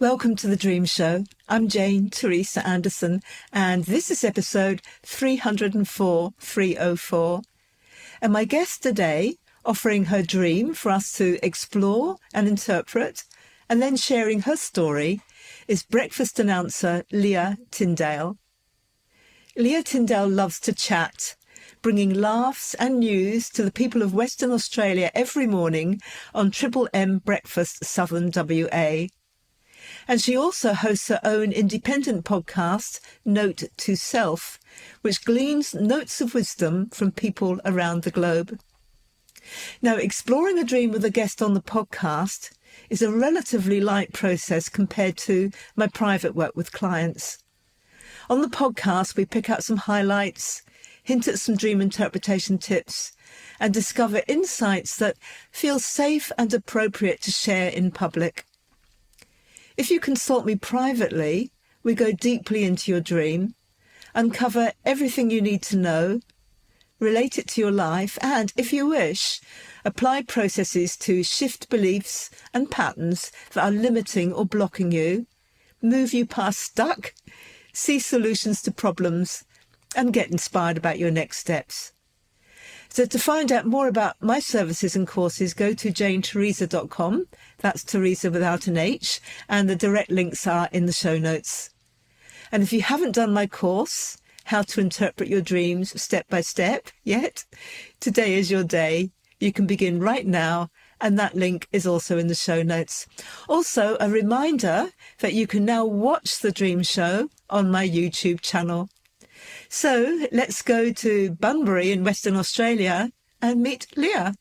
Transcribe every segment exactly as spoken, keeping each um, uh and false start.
Welcome to The Dream Show. I'm Jane Teresa Anderson, and this is episode three oh four, three oh four. And my guest today, offering her dream for us to explore and interpret, and then sharing her story, is breakfast announcer Leah Tyndale. Leah Tyndale loves to chat, bringing laughs and news to the people of Western Australia every morning on Triple M Breakfast Southern W A. And she also hosts her own independent podcast, Note to Self, which gleans notes of wisdom from people around the globe. Now, exploring a dream with a guest on the podcast is a relatively light process compared to my private work with clients. On the podcast, we pick out some highlights, hint at some dream interpretation tips, and discover insights that feel safe and appropriate to share in public. If you consult me privately, we go deeply into your dream, uncover everything you need to know, relate it to your life, and, if you wish, apply processes to shift beliefs and patterns that are limiting or blocking you, move you past stuck, see solutions to problems, and get inspired about your next steps. So to find out more about my services and courses, go to jane teresa dot com. That's Teresa without an H, and the direct links are in the show notes. And if you haven't done my course, How to Interpret Your Dreams Step by Step, yet, today is your day. You can begin right now, and that link is also in the show notes. Also, a reminder that you can now watch The Dream Show on my YouTube channel. So let's go to Bunbury in Western Australia and meet Leah.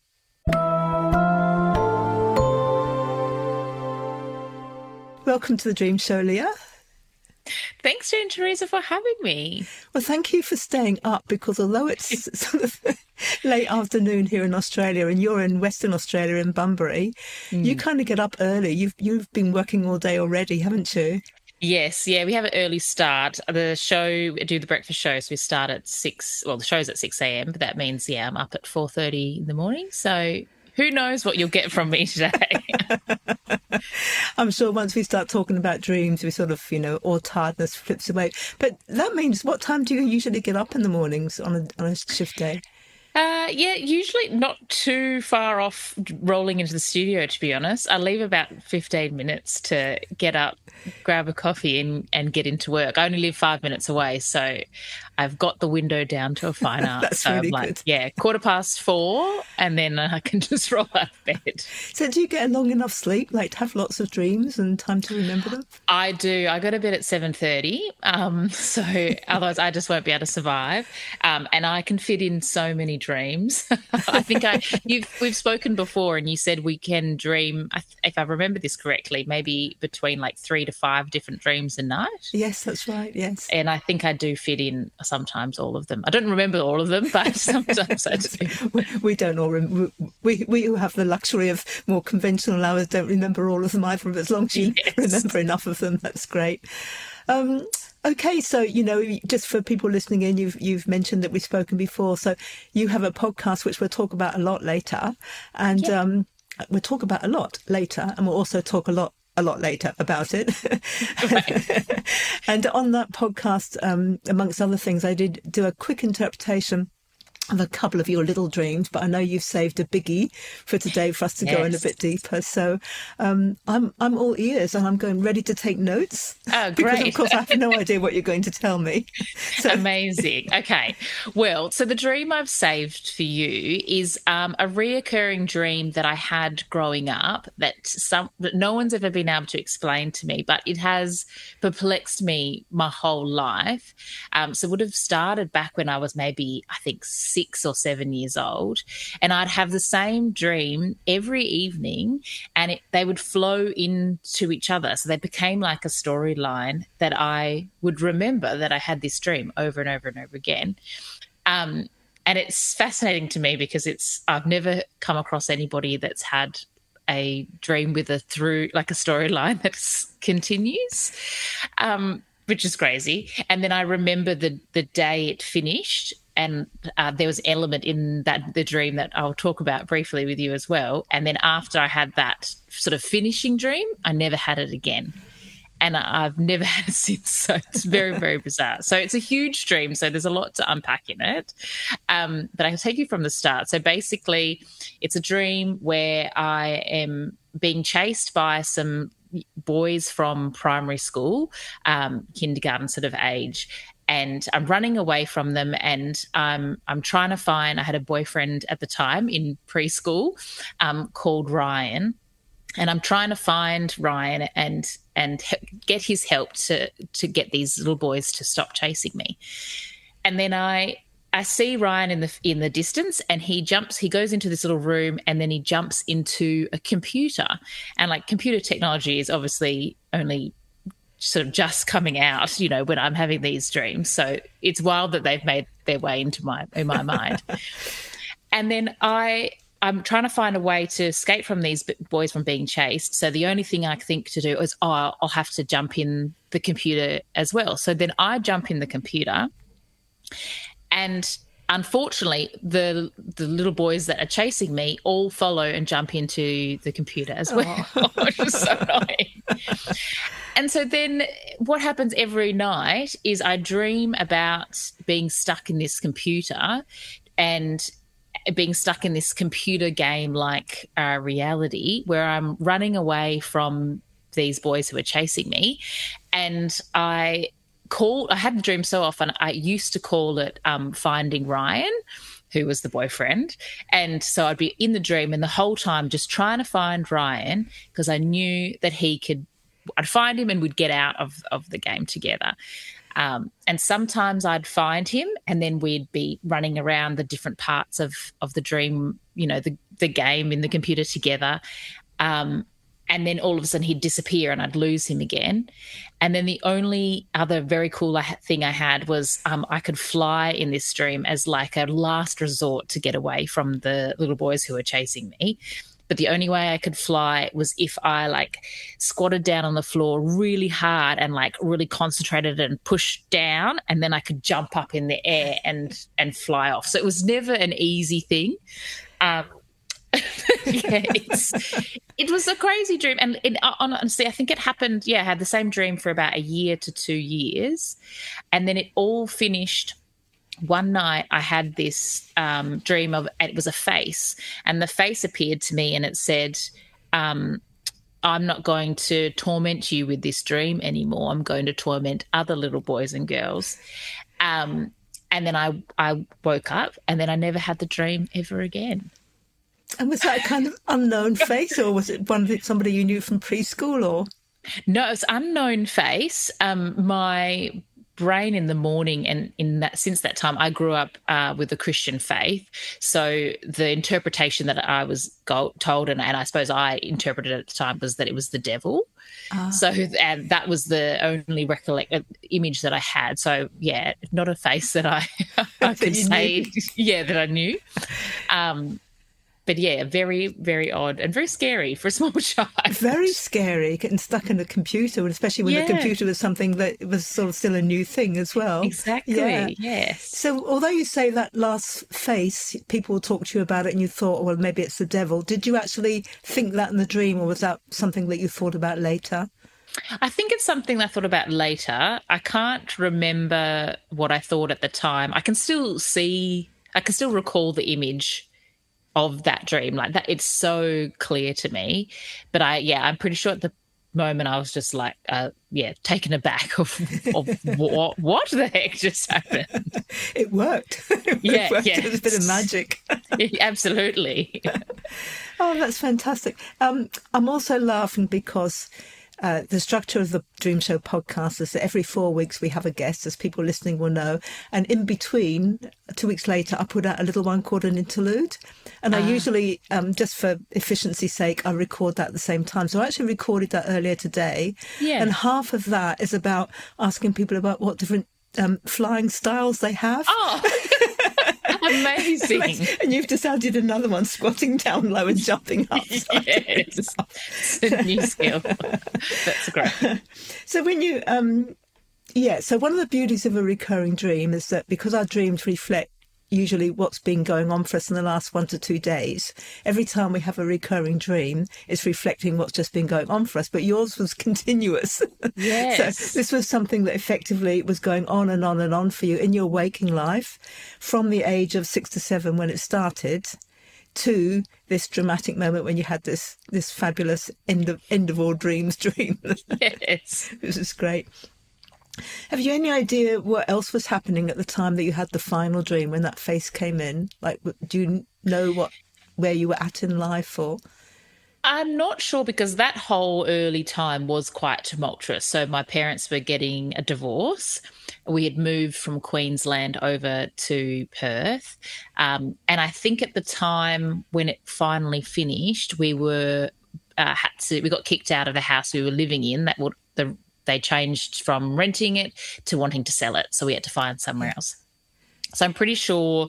Welcome to The Dream Show, Leah. Thanks, Jane Teresa, for having me. Well, thank you for staying up, because although it's sort of late afternoon here in Australia and you're in Western Australia in Bunbury, mm. you kind of get up early. You've you've been working all day already, haven't you? Yes, yeah, we have an early start. The show, we do the breakfast show, so we start at six, well, the show's at six a.m, but that means, yeah, I'm up at four thirty in the morning, so who knows what you'll get from me today. I'm sure once we start talking about dreams, we sort of, you know, all tiredness flips away. But that means, what time do you usually get up in the mornings on a, on a shift day? Uh, yeah, usually not too far off rolling into the studio, to be honest. I leave about fifteen minutes to get up, grab a coffee and, and get into work. I only live five minutes away, so I've got the window down to a fine art. That's so really I'm like, good. Yeah, quarter past four, and then I can just roll out of bed. So do you get a long enough sleep, like to have lots of dreams and time to remember them? I do. I go to bed at seven thirty, um, so otherwise I just won't be able to survive. Um, and I can fit in so many dreams. I think I you've we've spoken before, and you said we can dream, if I remember this correctly, maybe between like three to five different dreams a night. Yes, that's right, yes. And I think I do fit in sometimes all of them. I don't remember all of them, but sometimes I do. We don't all rem- we we who have the luxury of more conventional hours don't remember all of them either, but as long as you yes. remember enough of them, that's great. Um, okay, so, you know, just for people listening in, you've you've mentioned that we've spoken before. So you have a podcast which we'll talk about a lot later, and yeah. um, we'll talk about a lot later, and we'll also talk a lot a lot later about it. Right. And on that podcast, um, amongst other things, I did do a quick interpretation of a couple of your little dreams, but I know you've saved a biggie for today for us to yes. go in a bit deeper. So um, I'm I'm all ears, and I'm going ready to take notes. Oh, great. Because, of course, I have no idea what you're going to tell me. So. Amazing. Okay. Well, so the dream I've saved for you is um, a reoccurring dream that I had growing up that some that no one's ever been able to explain to me, but it has perplexed me my whole life. Um, so it would have started back when I was maybe, I think, six six or seven years old, and I'd have the same dream every evening, and it, they would flow into each other. So they became like a storyline that I would remember that I had this dream over and over and over again. Um, and it's fascinating to me because it's I've never come across anybody that's had a dream with a through like a storyline that continues. Um, which is crazy. And then I remember the the day it finished, and uh, there was an element in that the dream that I'll talk about briefly with you as well. And then after I had that sort of finishing dream, I never had it again. and I've never had it since. So it's very, very bizarre. So it's a huge dream. So there's a lot to unpack in it. Um, but I can take you from the start. So basically, it's a dream where I am being chased by some boys from primary school, um, kindergarten sort of age. And I'm running away from them, and um, I'm trying to find, I had a boyfriend at the time in preschool um, called Ryan, and I'm trying to find Ryan and and get his help to to get these little boys to stop chasing me. And then I I see Ryan in the in the distance, and he jumps, he goes into this little room, and then he jumps into a computer. And like computer technology is obviously only sort of just coming out, you know, when I'm having these dreams. So it's wild that they've made their way into my in my mind. And then I, I'm trying to find a way to escape from these boys from being chased. So the only thing I think to do is, oh, I'll have to jump in the computer as well. So then I jump in the computer, and unfortunately, the the little boys that are chasing me all follow and jump into the computer as well, which is so annoying. And so then what happens every night is I dream about being stuck in this computer and being stuck in this computer game-like uh, reality where I'm running away from these boys who are chasing me. And I call, I had the dream so often, I used to call it um, Finding Ryan, who was the boyfriend. And so I'd be in the dream and the whole time just trying to find Ryan because I knew that he could, I'd find him and we'd get out of, of the game together. Um, and sometimes I'd find him and then we'd be running around the different parts of, of the dream, you know, the, the game in the computer together. Um, and then all of a sudden he'd disappear and I'd lose him again. And then the only other very cool thing I had was um, I could fly in this dream as like a last resort to get away from the little boys who were chasing me. But the only way I could fly was if I like squatted down on the floor really hard and like really concentrated and pushed down, and then I could jump up in the air and and fly off. So it was never an easy thing. Um, yeah, it's, it was a crazy dream. And it, honestly, I think it happened, yeah, I had the same dream for about a year to two years. And then it all finished. One night I had this um, dream of, it was a face, and the face appeared to me and it said, um, I'm not going to torment you with this dream anymore. I'm going to torment other little boys and girls. Um, and then I, I woke up and then I never had the dream ever again. And was that a kind of unknown face, or was it one of somebody you knew from preschool? Or no, it was unknown face. Um, my brain in the morning, and in that since that time I grew up uh, with the Christian faith, so the interpretation that I was go- told and, and I suppose I interpreted at the time was that it was the devil. Ah. So and that was the only recollect uh, image that I had. So yeah, not a face that I I could say knew. yeah that I knew. Um, But yeah, very, very odd and very scary for a small child. Very scary, getting stuck in a computer, especially when yeah. the computer was something that was sort of still a new thing as well. Exactly, yeah. yes. So although you say that last face, people will talk to you about it and you thought, well, maybe it's the devil. Did you actually think that in the dream, or was that something that you thought about later? I think it's something that I thought about later. I can't remember what I thought at the time. I can still see, I can still recall the image of that dream, like that, it's so clear to me. But I, yeah, I'm pretty sure at the moment I was just like, uh, yeah, taken aback of, of what, what the heck just happened. It worked. It yeah, worked. Yes. It was a bit of magic. Absolutely. Oh, that's fantastic. Um, I'm also laughing because Uh, the structure of the Dream Show podcast is that every four weeks we have a guest, as people listening will know. And in between, two weeks later, I put out a little one called an interlude. And uh. I usually, um, just for efficiency's sake, I record that at the same time. So I actually recorded that earlier today. Yeah. And half of that is about asking people about what different um, flying styles they have. Oh, amazing. And you've just added another one, squatting down low and jumping up. Yes, it's a new skill. That's great. So when you, um, yeah, so one of the beauties of a recurring dream is that because our dreams reflect usually what's been going on for us in the last one to two days. Every time we have a recurring dream, it's reflecting what's just been going on for us. But yours was continuous. Yes. So this was something that effectively was going on and on and on for you in your waking life from the age of six to seven when it started to this dramatic moment when you had this this fabulous end of end of all dreams dream. Yes. This is great. Have you any idea what else was happening at the time that you had the final dream when that face came in? Like, do you know what where you were at in life, or? I'm not sure, because that whole early time was quite tumultuous. So my parents were getting a divorce. We had moved from Queensland over to Perth. Um, and I think at the time when it finally finished, we were uh, had to, we got kicked out of the house we were living in. That would the they changed from renting it to wanting to sell it. So we had to find somewhere else. So I'm pretty sure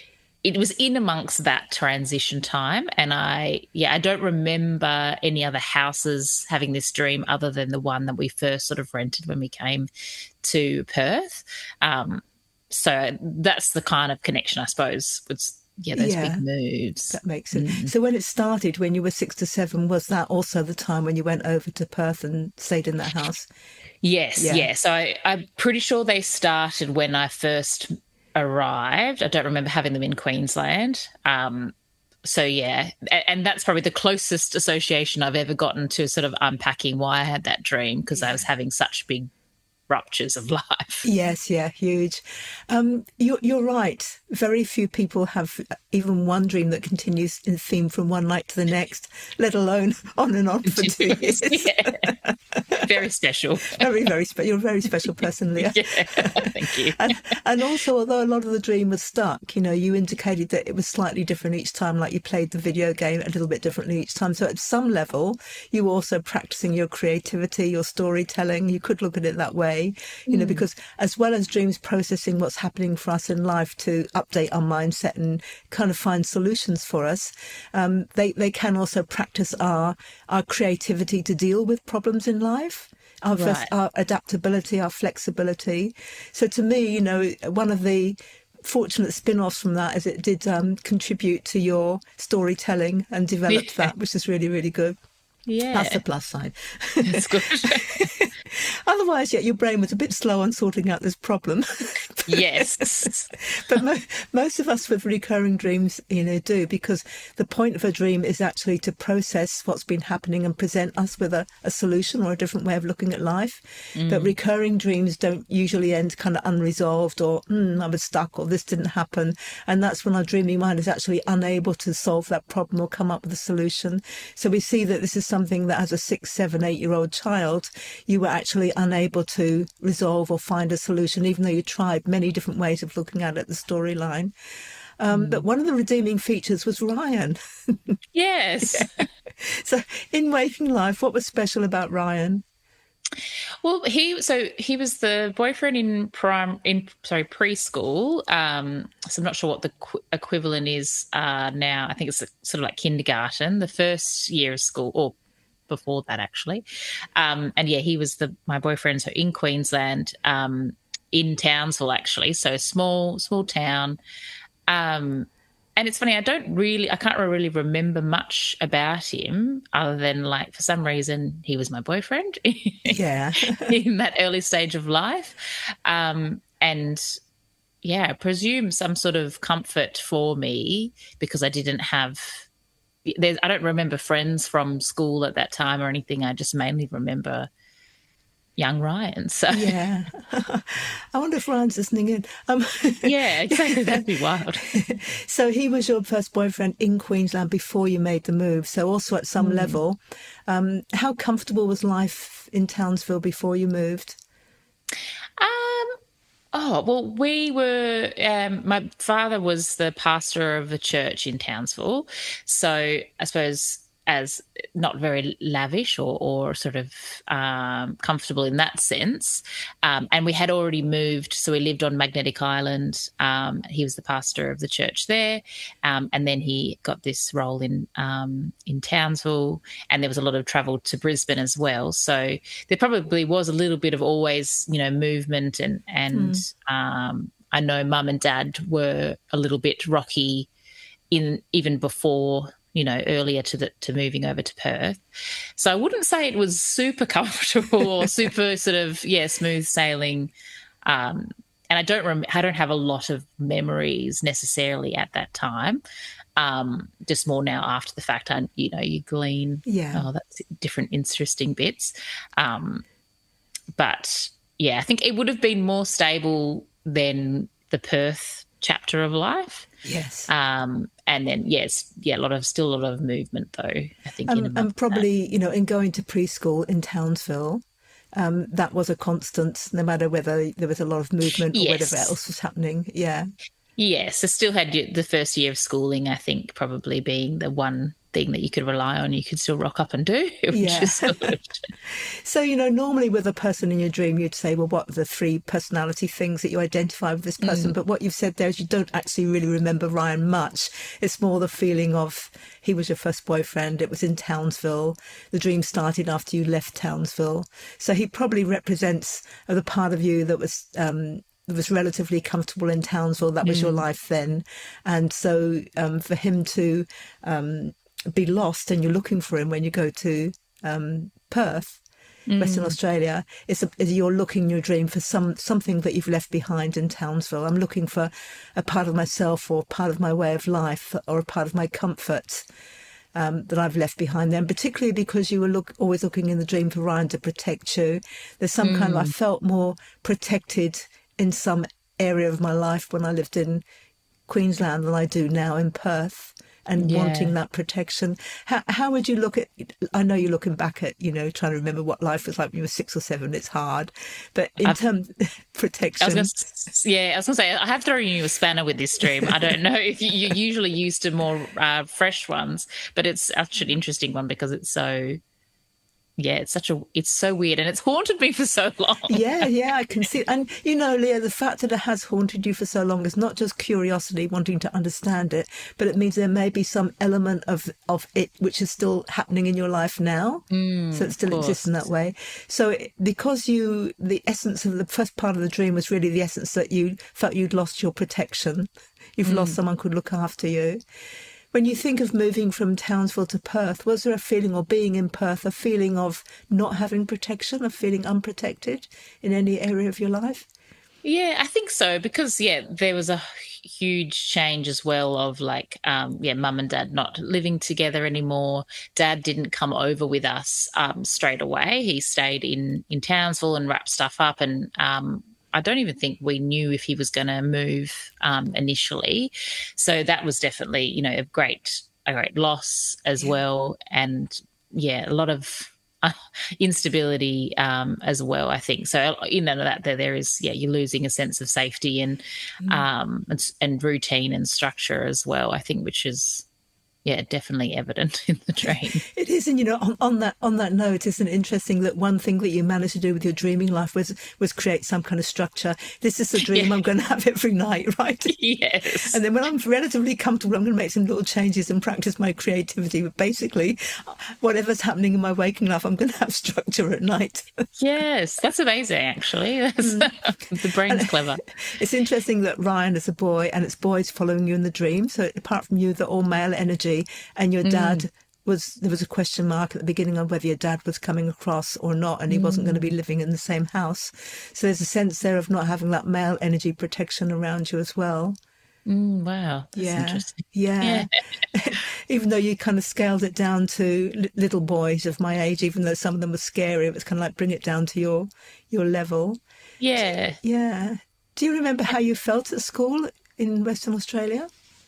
it was in amongst that transition time. And I, yeah, I don't remember any other houses having this dream other than the one that we first sort of rented when we came to Perth. Um, so that's the kind of connection, I suppose, with, yeah, those Yeah, big moves. that makes sense. Mm. So when it started, when you were six to seven, was that also the time when you went over to Perth and stayed in that house? Yes, Yeah. yeah. So I, I'm pretty sure they started when I first arrived. I don't remember having them in Queensland. Um, so, yeah, and, and that's probably the closest association I've ever gotten to sort of unpacking why I had that dream, because I was having such big ruptures of life. Yes, yeah, huge. Um, you're, you're right. Very few people have even one dream that continues in theme from one night to the next, let alone on and on for two years. Yeah. Very special. Very, very special. You're a very special person, Leah. Yeah, thank you. And, and also, although a lot of the dream was stuck, you know, you indicated that it was slightly different each time, like you played the video game a little bit differently each time. So at some level, you were also practicing your creativity, your storytelling. You could look at it that way, you know, because as well as dreams processing what's happening for us in life to update our mindset and kind of find solutions for us, um, they, they can also practice our, our creativity to deal with problems in life. Our, Right. vers- our adaptability, our flexibility. So to me, you know, one of the fortunate spin-offs from that is it did um, contribute to your storytelling and developed Yeah. that, which is really, really good. Yeah. That's the plus side. That's good. Otherwise, yeah, your brain was a bit slow on sorting out this problem. Yes. But mo- most of us with recurring dreams, you know, do, because the point of a dream is actually to process what's been happening and present us with a, a solution or a different way of looking at life. But recurring dreams don't usually end kind of unresolved or, mm, I was stuck or this didn't happen. And that's when our dreaming mind is actually unable to solve that problem or come up with a solution. So we see that this is something that as a six, seven, eight-year-old child, you were actually unable to resolve or find a solution, even though you tried many different ways of looking at it, the storyline. Um, mm. But one of the redeeming features was Ryan. Yes. Yeah. So in waking life, what was special about Ryan? Well, he so he was the boyfriend in prime in sorry preschool. Um, so I'm not sure what the qu- equivalent is uh, now. I think it's sort of like kindergarten, the first year of school, or before that actually. Um, and yeah, he was the my boyfriend. So in Queensland, um, in Townsville actually, so small small town. Um, And it's funny, I don't really, I can't really remember much about him other than, like, for some reason, he was my boyfriend. Yeah. In that early stage of life. Um, and, yeah, I presume some sort of comfort for me because I didn't have, there's, I don't remember friends from school at that time or anything. I just mainly remember young Ryan. So yeah, I wonder if Ryan's listening in. Um, yeah, exactly. That'd be wild. So he was your first boyfriend in Queensland before you made the move. So also at some mm. level, um, how comfortable was life in Townsville before you moved? Um. Oh, well, we were, um, my father was the pastor of a church in Townsville. So I suppose as not very lavish or, or sort of um, comfortable in that sense. Um, and we had already moved, so we lived on Magnetic Island. Um, he was the pastor of the church there. Um, and then he got this role in um, in Townsville, and there was a lot of travel to Brisbane as well. So there probably was a little bit of always, you know, movement and, and mm. um, I know mum and dad were a little bit rocky in even before, you know, earlier to the to moving over to Perth. So I wouldn't say it was super comfortable or super sort of, yeah, smooth sailing. Um, and I don't rem- I don't have a lot of memories necessarily at that time. Um, just more now after the fact, I, you know, you glean, Yeah. oh, that's different interesting bits. Um, but, yeah, I think it would have been more stable than the Perth chapter of life. Yes. Um, and then, yes, yeah, a lot of, still a lot of movement though, I think. Um, in and amongst probably, that. you know, in going to preschool in Townsville, um, that was a constant, no matter whether there was a lot of movement or Yes. whatever else was happening. Yeah. Yes, I still had y- the first year of schooling, I think, probably being the one thing that you could rely on, you could still rock up and do, which Yeah. is good. So, you know, normally with a person in your dream, you'd say, well, what are the three personality things that you identify with this person? Mm. But what you've said there is you don't actually really remember Ryan much. It's more the feeling of he was your first boyfriend. It was in Townsville. The dream started after you left Townsville. So he probably represents the part of you that was... Um, that was relatively comfortable in Townsville. That was mm. your life then. And so um, for him to um, be lost and you're looking for him when you go to um, Perth, mm. Western Australia, it's, a, it's you're looking in your dream for some something that you've left behind in Townsville. I'm looking for a part of myself or part of my way of life or a part of my comfort Um, that I've left behind there, and particularly because you were look, always looking in the dream for Ryan to protect you. There's some mm. kind of, I felt more protected in some area of my life when I lived in Queensland than I do now in Perth, and yeah. wanting that protection. How, how would you look at, I know you're looking back at, you know, trying to remember what life was like when you were six or seven, it's hard, but in I've, terms of protection. I was gonna, yeah, I was going to say, I have thrown you a spanner with this dream. I don't know if you, you're usually used to more uh, fresh ones, but it's actually an interesting one because it's so... Yeah, it's such a, it's so weird and it's haunted me for so long. Yeah, yeah, I can see. And, you know, Leah, the fact that it has haunted you for so long is not just curiosity, wanting to understand it, but it means there may be some element of, of it which is still happening in your life now. Mm, so it still exists in that way. So it, because you, the essence of the first part of the dream was really the essence that you felt you'd lost your protection. You've mm. lost someone who could look after you. When you think of moving from Townsville to Perth, was there a feeling, or being in Perth, a feeling of not having protection, of feeling unprotected in any area of your life? Yeah, I think so, because, yeah, there was a huge change as well of, like, um, yeah, mum and dad not living together anymore. Dad didn't come over with us um, straight away. He stayed in, in Townsville and wrapped stuff up, and um I don't even think we knew if he was going to move um, initially. So that was definitely, you know, a great, a great loss as yeah. well. And, yeah, a lot of uh, instability um, as well, I think. So, you know, that there, there is, yeah, you're losing a sense of safety and, mm. um, and, and routine and structure as well, I think, which is... Yeah, definitely evident in the dream. It is, and you know, on, on that on that note, isn't it interesting that one thing that you managed to do with your dreaming life was was create some kind of structure. This is the dream yeah. I'm going to have every night, right? Yes. And then when I'm relatively comfortable, I'm going to make some little changes and practice my creativity. But basically, whatever's happening in my waking life, I'm going to have structure at night. Yes, that's amazing. Actually, that's, mm. the brain's and clever. It's interesting that Ryan is a boy, and it's boys following you in the dream. So apart from you, the all male energy. And your dad mm. was, there was a question mark at the beginning on whether your dad was coming across or not, and he mm. wasn't going to be living in the same house. So there's a sense there of not having that male energy protection around you as well. Mm, wow. That's yeah. interesting. Yeah. yeah. Even though you kind of scaled it down to li- little boys of my age, even though some of them were scary, it was kind of like bring it down to your, your level. Yeah. Yeah. Do you remember how you felt at school in Western Australia?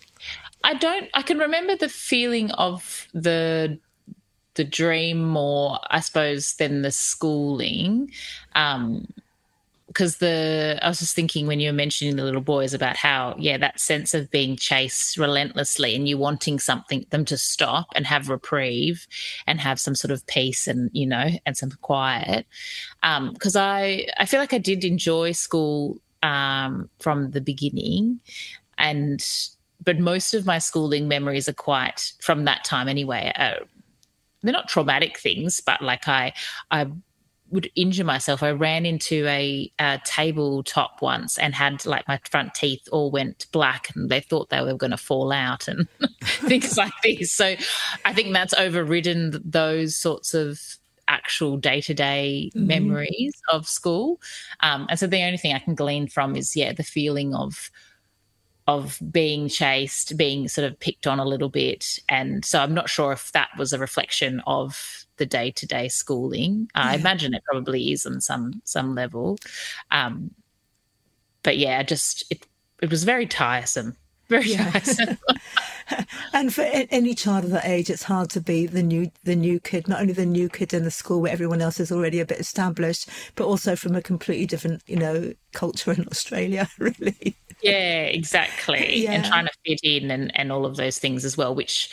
I don't, I can remember the feeling of the the dream more, I suppose, than the schooling. Um, because the, I was just thinking when you were mentioning the little boys about how, yeah, that sense of being chased relentlessly and you wanting something, them to stop and have reprieve and have some sort of peace and, you know, and some quiet. Um, because I, I feel like I did enjoy school um, from the beginning, and but most of my schooling memories are quite from that time anyway. Uh, they're not traumatic things, but like I, I would injure myself. I ran into a, a tabletop once and had like my front teeth all went black and they thought they were going to fall out and things like this. So I think that's overridden those sorts of actual day-to-day mm-hmm. memories of school. Um, and so the only thing I can glean from is, yeah, the feeling of of being chased, being sort of picked on a little bit. And so I'm not sure if that was a reflection of the day-to-day schooling. Uh, yeah. I imagine it probably is on some some level. Um, but, yeah, just it, it was very tiresome, very yeah. tiresome. And for any child of that age, it's hard to be the new the new kid, not only the new kid in the school where everyone else is already a bit established, but also from a completely different, you know, culture in Australia, really. Yeah, exactly. Yeah. And trying to fit in and, and all of those things as well, which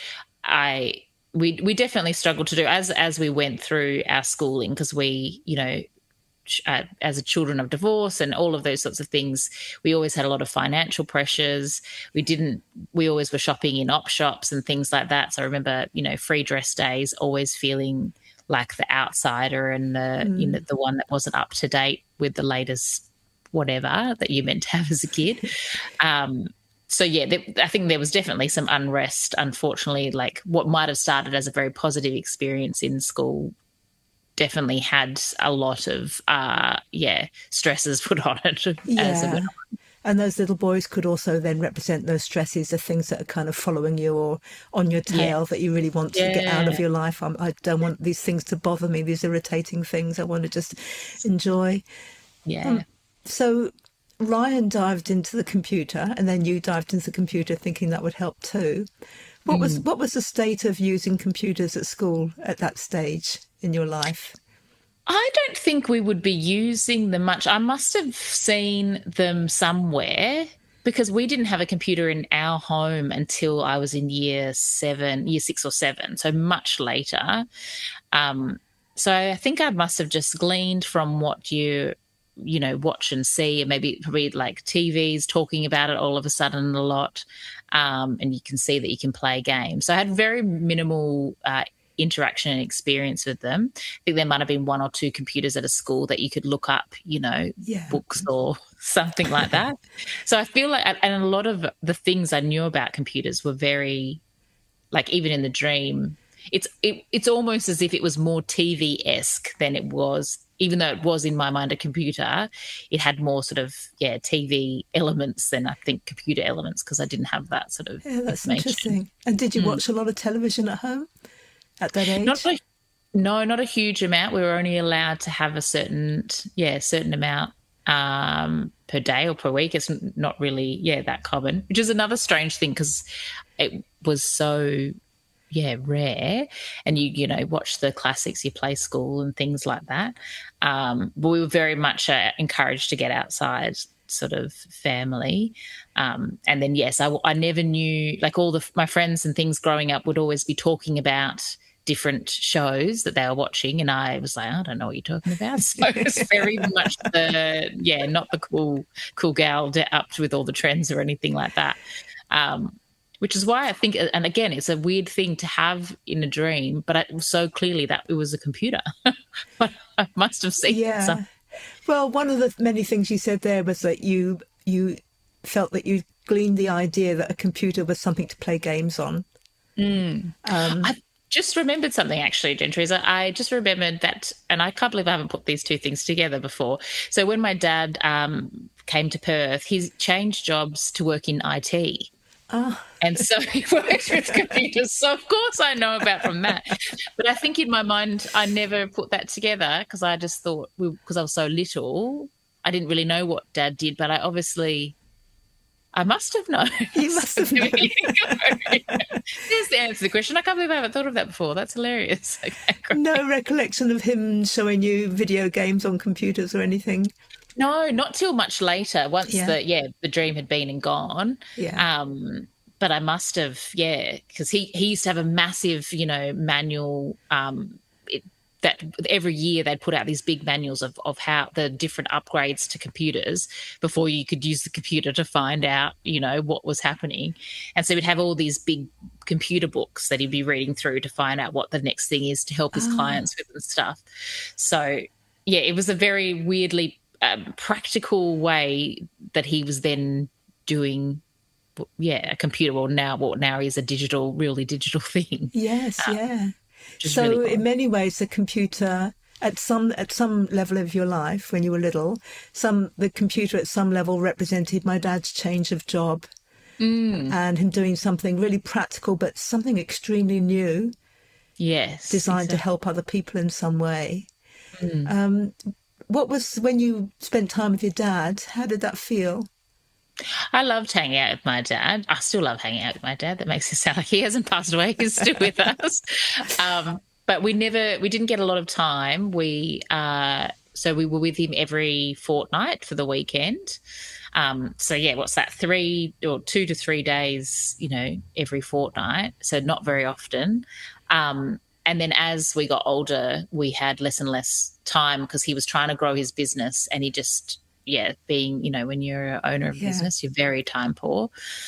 I we we definitely struggled to do as as we went through our schooling, because we, you know, Uh, as a children of divorce and all of those sorts of things, we always had a lot of financial pressures. We didn't, we always were shopping in op shops and things like that. So I remember, you know, free dress days, always feeling like the outsider and the, mm. you know, the one that wasn't up to date with the latest whatever that you meant to have as a kid. Um, so, yeah, there, I think there was definitely some unrest, unfortunately, like what might have started as a very positive experience in school definitely had a lot of, uh, yeah, stresses put on it yeah. as it went on. And those little boys could also then represent those stresses, the things that are kind of following you or on your tail yeah. that you really want to yeah. get out of your life. I'm, I don't want these things to bother me, these irritating things. I want to just enjoy. Yeah. Um, so Ryan dived into the computer and then you dived into the computer thinking that would help too. What mm. was what was the state of using computers at school at that stage in your life? I don't think we would be using them much. I must have seen them somewhere because we didn't have a computer in our home until I was in year seven, year six or seven, so much later. Um, so I think I must have just gleaned from what you, you know, watch and see, and maybe probably like T Vs talking about it all of a sudden a lot, um, and you can see that you can play games. So I had very minimal uh interaction and experience with them. I think there might have been one or two computers at a school that you could look up, you know, yeah. books or something like that. So I feel like, and a lot of the things I knew about computers were very, like even in the dream, it's it, it's almost as if it was more T V-esque than it was, even though it was in my mind a computer, it had more sort of, yeah, T V elements than I think computer elements because I didn't have that sort of Yeah, that's information. Interesting. And did you mm. watch a lot of television at home? At that age? Not a, no, not a huge amount. We were only allowed to have a certain, yeah, certain amount um, per day or per week. It's not really, yeah, that common, which is another strange thing because it was so, yeah, rare. And you, you know, watch the classics, you play school and things like that. Um, but we were very much uh, encouraged to get outside sort of family. Um, and then, yes, I, I never knew, like all the my friends and things growing up would always be talking about different shows that they were watching, and I was like, I don't know what you're talking about. So it's very much the, yeah, not the cool cool gal up with all the trends or anything like that, um, which is why I think, and again, it's a weird thing to have in a dream, but it was so clearly that it was a computer. But I must have seen yeah. something. Well, one of the many things you said there was that you you felt that you gleaned the idea that a computer was something to play games on. Mm. Um, I just remembered something actually, Gentry. I just remembered that, and I can't believe I haven't put these two things together before. So when my dad um, came to Perth, he changed jobs to work in I T. Oh. And so he works with computers. So, of course, I know about from that. But I think in my mind I never put that together because I just thought, because I was so little, I didn't really know what Dad did, but I obviously, I must have known. You must have known. There's the answer to the question. I can't believe I haven't thought of that before. That's hilarious. Okay, great. No recollection of him showing you video games on computers or anything? No, not till much later. Once yeah. the yeah the dream had been and gone. Yeah. Um, but I must have yeah because he he used to have a massive you know manual um it, that every year they'd put out these big manuals of of how the different upgrades to computers before you could use the computer to find out you know what was happening, and so he'd have all these big computer books that he'd be reading through to find out what the next thing is to help his oh. clients with and stuff. So. yeah, it was a very weirdly um, practical way that he was then doing, yeah, a computer, or now what now is a digital, really digital thing. Yes, um, yeah. So really in many ways, the computer at some at some level of your life when you were little, some the computer at some level represented my dad's change of job mm. and him doing something really practical, but something extremely new. Yes, designed exactly. to help other people in some way. Mm. Um, what was, when you spent time with your dad, how did that feel? I loved hanging out with my dad. I still love hanging out with my dad. That makes it sound like he hasn't passed away. He's still with us. Um, but we never, we didn't get a lot of time. We, uh, so we were with him every fortnight for the weekend. Um, so yeah, what's that? Three or two to three days, you know, every fortnight. So not very often. Um, and then as we got older, we had less and less time because he was trying to grow his business, and he just, yeah, being, you know, when you're an owner of a Yeah. business, you're very time poor.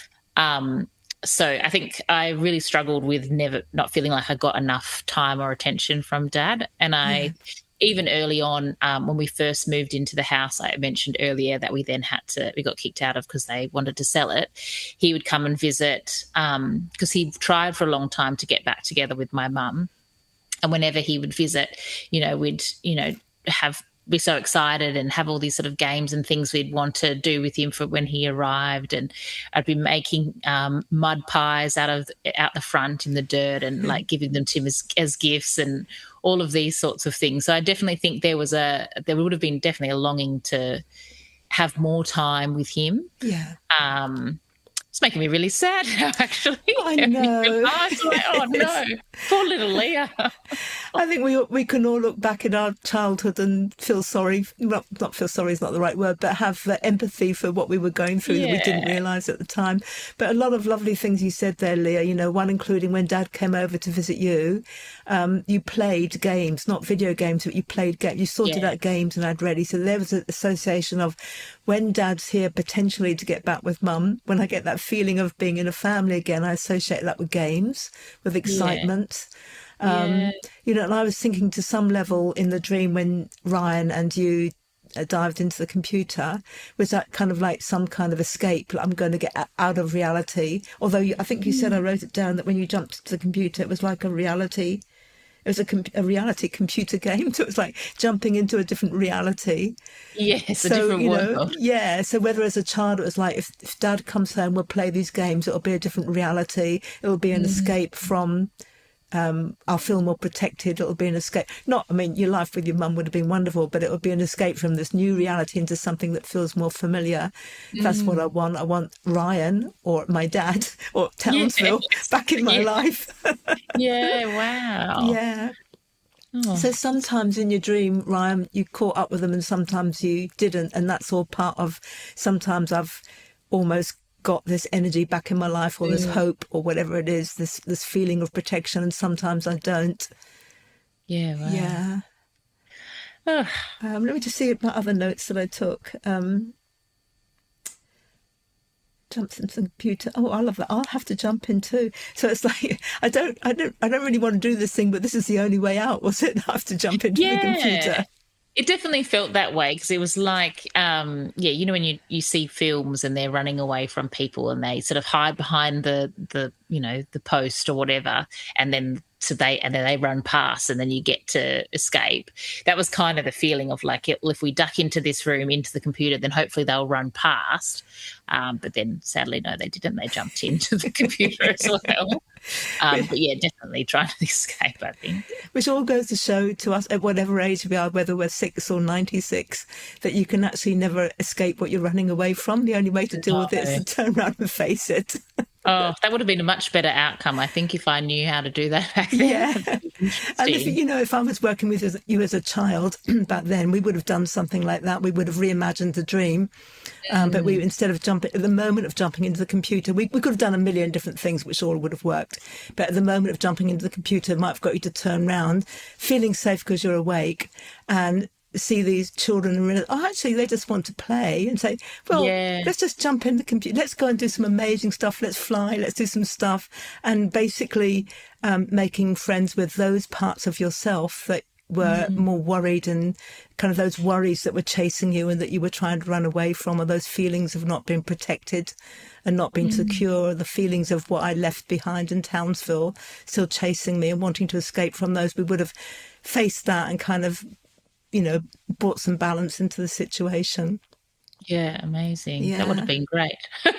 Um, so I think I really struggled with never not feeling like I got enough time or attention from Dad. And I, yeah. even early on, um, when we first moved into the house, I mentioned earlier that we then had to, we got kicked out of because they wanted to sell it. He would come and visit um, because he tried for a long time to get back together with my mum. And whenever he would visit, you know, we'd, you know, have be so excited and have all these sort of games and things we'd want to do with him for when he arrived. And I'd be making um, mud pies out of out the front in the dirt and mm. like giving them to him as, as gifts and all of these sorts of things. So I definitely think there was a there would have been definitely a longing to have more time with him. Yeah. Um, it's making me really sad now, actually. I know. Oh, no. Poor little Leah. I think we we can all look back in our childhood and feel sorry, not, not feel sorry is not the right word, but have uh, empathy for what we were going through yeah. that we didn't realise at the time. But a lot of lovely things you said there, Leah, you know, one including when Dad came over to visit you, um, you played games, not video games, but you played games. You sorted yeah. out games and had ready. So there was an association of when Dad's here potentially to get back with Mum, when I get that feeling of being in a family again, I associate that with games, with excitement. Yeah. Um, yeah. You know, and I was thinking to some level in the dream when Ryan and you uh, dived into the computer, was that kind of like some kind of escape? Like, I'm going to get out of reality. Although you, I think you said, I wrote it down, that when you jumped to the computer, it was like a reality. It was a, com- a reality computer game. So it was like jumping into a different reality. Yes, so, a different you world. Know, yeah. So whether as a child it was like, if, if Dad comes home, we'll play these games, it'll be a different reality. It'll be an mm. escape from... Um, I'll feel more protected. It'll be an escape. Not, I mean, your life with your mum would have been wonderful, but it would be an escape from this new reality into something that feels more familiar. Mm. That's what I want. I want Ryan or my dad or Townsville yes. back in my yeah. life. yeah, wow. Yeah. Oh. So sometimes in your dream, Ryan, you caught up with them and sometimes you didn't. And that's all part of, sometimes I've almost got this energy back in my life or this mm. hope or whatever it is, this this feeling of protection, and sometimes I don't. Yeah, wow. Yeah. Oh. Um, let me just see my other notes that I took. Um, jumps into the computer. Oh, I love that. I'll have to jump in too. So it's like I don't, I don't, I don't really want to do this thing, but this is the only way out. Was it? I have to jump into yeah. the computer. It definitely felt that way because it was like, um, yeah, you know, when you, you see films and they're running away from people and they sort of hide behind the, the you know, the post or whatever, and then so they and then they run past and then you get to escape. That was kind of the feeling of like, well, if we duck into this room, into the computer, then hopefully they'll run past. Um, but then sadly, no, they didn't. They jumped into the computer as well. Um, but yeah, definitely trying to escape, I think. Which all goes to show to us at whatever age we are, whether we're six or ninety-six, that you can actually never escape what you're running away from. The only way to deal no. with it is to turn around and face it. Oh, that would have been a much better outcome, I think, if I knew how to do that back then. Yeah. And if, you know, if I was working with you as a child back then, we would have done something like that. We would have reimagined the dream. Um, mm. But we, instead of jumping, at the moment of jumping into the computer, we, we could have done a million different things, which all would have worked. But at the moment of jumping into the computer, it might have got you to turn round, feeling safe because you're awake, and see these children and realize, oh, actually, they just want to play, and say, well, yeah. let's just jump in the computer. Let's go and do some amazing stuff. Let's fly. Let's do some stuff. And basically um, making friends with those parts of yourself that were mm. more worried, and kind of those worries that were chasing you and that you were trying to run away from, or those feelings of not being protected and not being mm. secure, or the feelings of what I left behind in Townsville still chasing me and wanting to escape from those, we would have faced that and kind of, you know, brought some balance into the situation. Yeah, amazing. Yeah. That would have been great.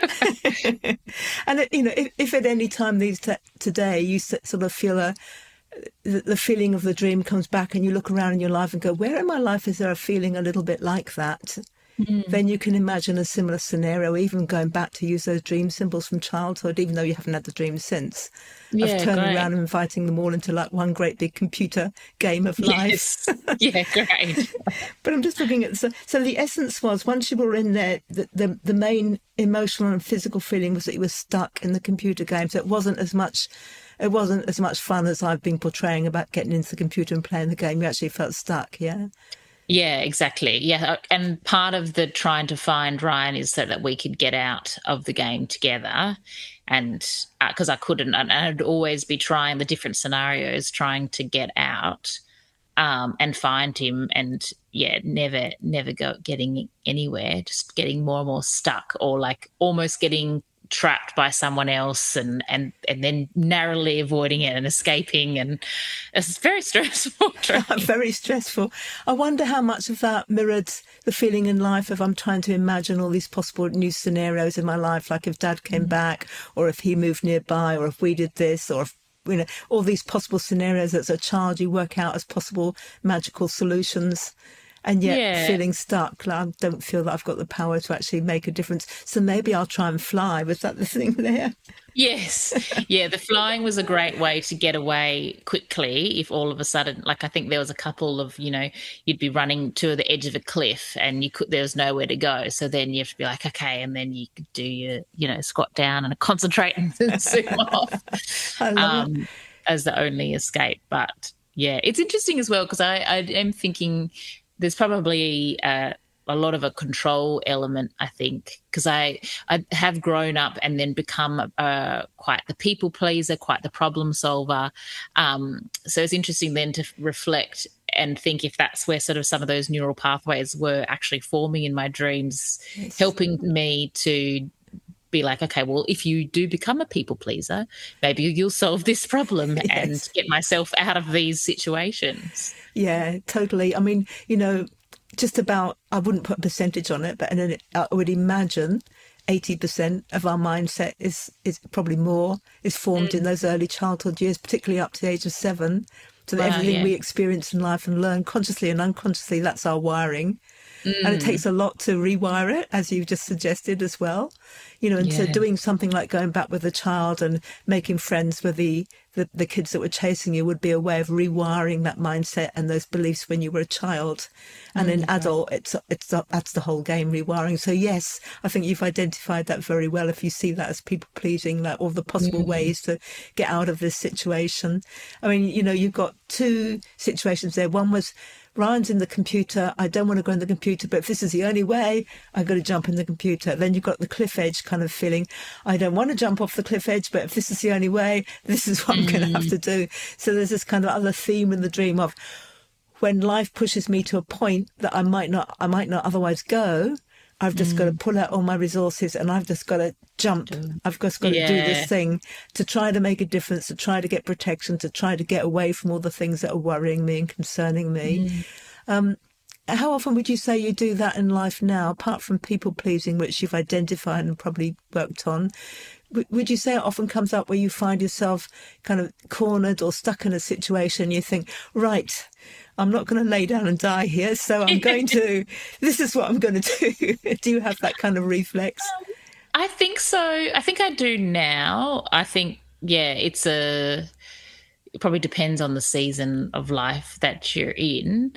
And, you know, if, if at any time these t- today you sort of feel a, the, the feeling of the dream comes back and you look around in your life and go, where in my life is there a feeling a little bit like that? Mm. Then you can imagine a similar scenario, even going back to use those dream symbols from childhood, even though you haven't had the dream since, yeah, of turning great. around and inviting them all into like one great big computer game of life. Yes. Yeah, great. But I'm just looking at, so, so the essence was, once you were in there, the, the, the main emotional and physical feeling was that you were stuck in the computer game. So it wasn't as much, it wasn't as much fun as I've been portraying about getting into the computer and playing the game. You actually felt stuck, yeah? Yeah, exactly. Yeah. And part of the trying to find Ryan is so that we could get out of the game together. And because uh, I couldn't, and I'd always be trying the different scenarios, trying to get out um, and find him. And yeah, never, never go getting anywhere, just getting more and more stuck, or like almost getting trapped by someone else, and and and then narrowly avoiding it and escaping, and it's very stressful. Very stressful. I wonder how much of that mirrored the feeling in life of I'm trying to imagine all these possible new scenarios in my life, like if Dad came mm. back, or if he moved nearby, or if we did this, or if, you know, all these possible scenarios as a child you work out as possible magical solutions. And yet yeah. feeling stuck, like I don't feel that I've got the power to actually make a difference. So maybe I'll try and fly. Was that the thing there? Yes. Yeah, the flying was a great way to get away quickly if all of a sudden, like I think there was a couple of, you know, you'd be running to the edge of a cliff and you could, there was nowhere to go. So then you have to be like, okay, and then you could do your, you know, squat down and concentrate and zoom off I love um, it. As the only escape. But yeah, it's interesting as well because I, I am thinking there's probably uh, a lot of a control element, I think, because I, I have grown up and then become uh, quite the people pleaser, quite the problem solver. Um, so it's interesting then to reflect and think if that's where sort of some of those neural pathways were actually forming in my dreams, yes. helping me to be like, okay, well, if you do become a people pleaser, maybe you'll solve this problem yes. and get myself out of these situations. Yeah, totally. I mean, you know, just about, I wouldn't put a percentage on it, but and then I would imagine eighty percent of our mindset is, is probably more, is formed mm. in those early childhood years, particularly up to the age of seven. So that wow, everything yeah. we experience in life and learn consciously and unconsciously, that's our wiring. Mm. And it takes a lot to rewire it, as you've just suggested as well. You know, and yeah. so doing something like going back with a child and making friends with the, the, the kids that were chasing you would be a way of rewiring that mindset and those beliefs when you were a child. And mm, in adult, right. it's it's that's the whole game, rewiring. So yes, I think you've identified that very well. If you see that as people pleasing, like all the possible mm. ways to get out of this situation. I mean, you know, you've got two situations there. One was, Ryan's in the computer. I don't want to go in the computer, but if this is the only way, I've got to jump in the computer. Then you've got the cliff edge kind of feeling. I don't want to jump off the cliff edge, but if this is the only way, this is what mm. I'm going to have to do. So there's this kind of other theme in the dream of when life pushes me to a point that I might not, I might not otherwise go. I've just mm. got to pull out all my resources and I've just got to jump. I've just got yeah. to do this thing to try to make a difference, to try to get protection, to try to get away from all the things that are worrying me and concerning me. Mm. Um, how often would you say you do that in life now, apart from people pleasing, which you've identified and probably worked on? W- would you say it often comes up where you find yourself kind of cornered or stuck in a situation, you think, right, I'm not going to lay down and die here, so I'm going to, this is what I'm going to do. Do you have that kind of reflex? Um, I think so. I think I do now. I think, yeah, it's a, it probably depends on the season of life that you're in.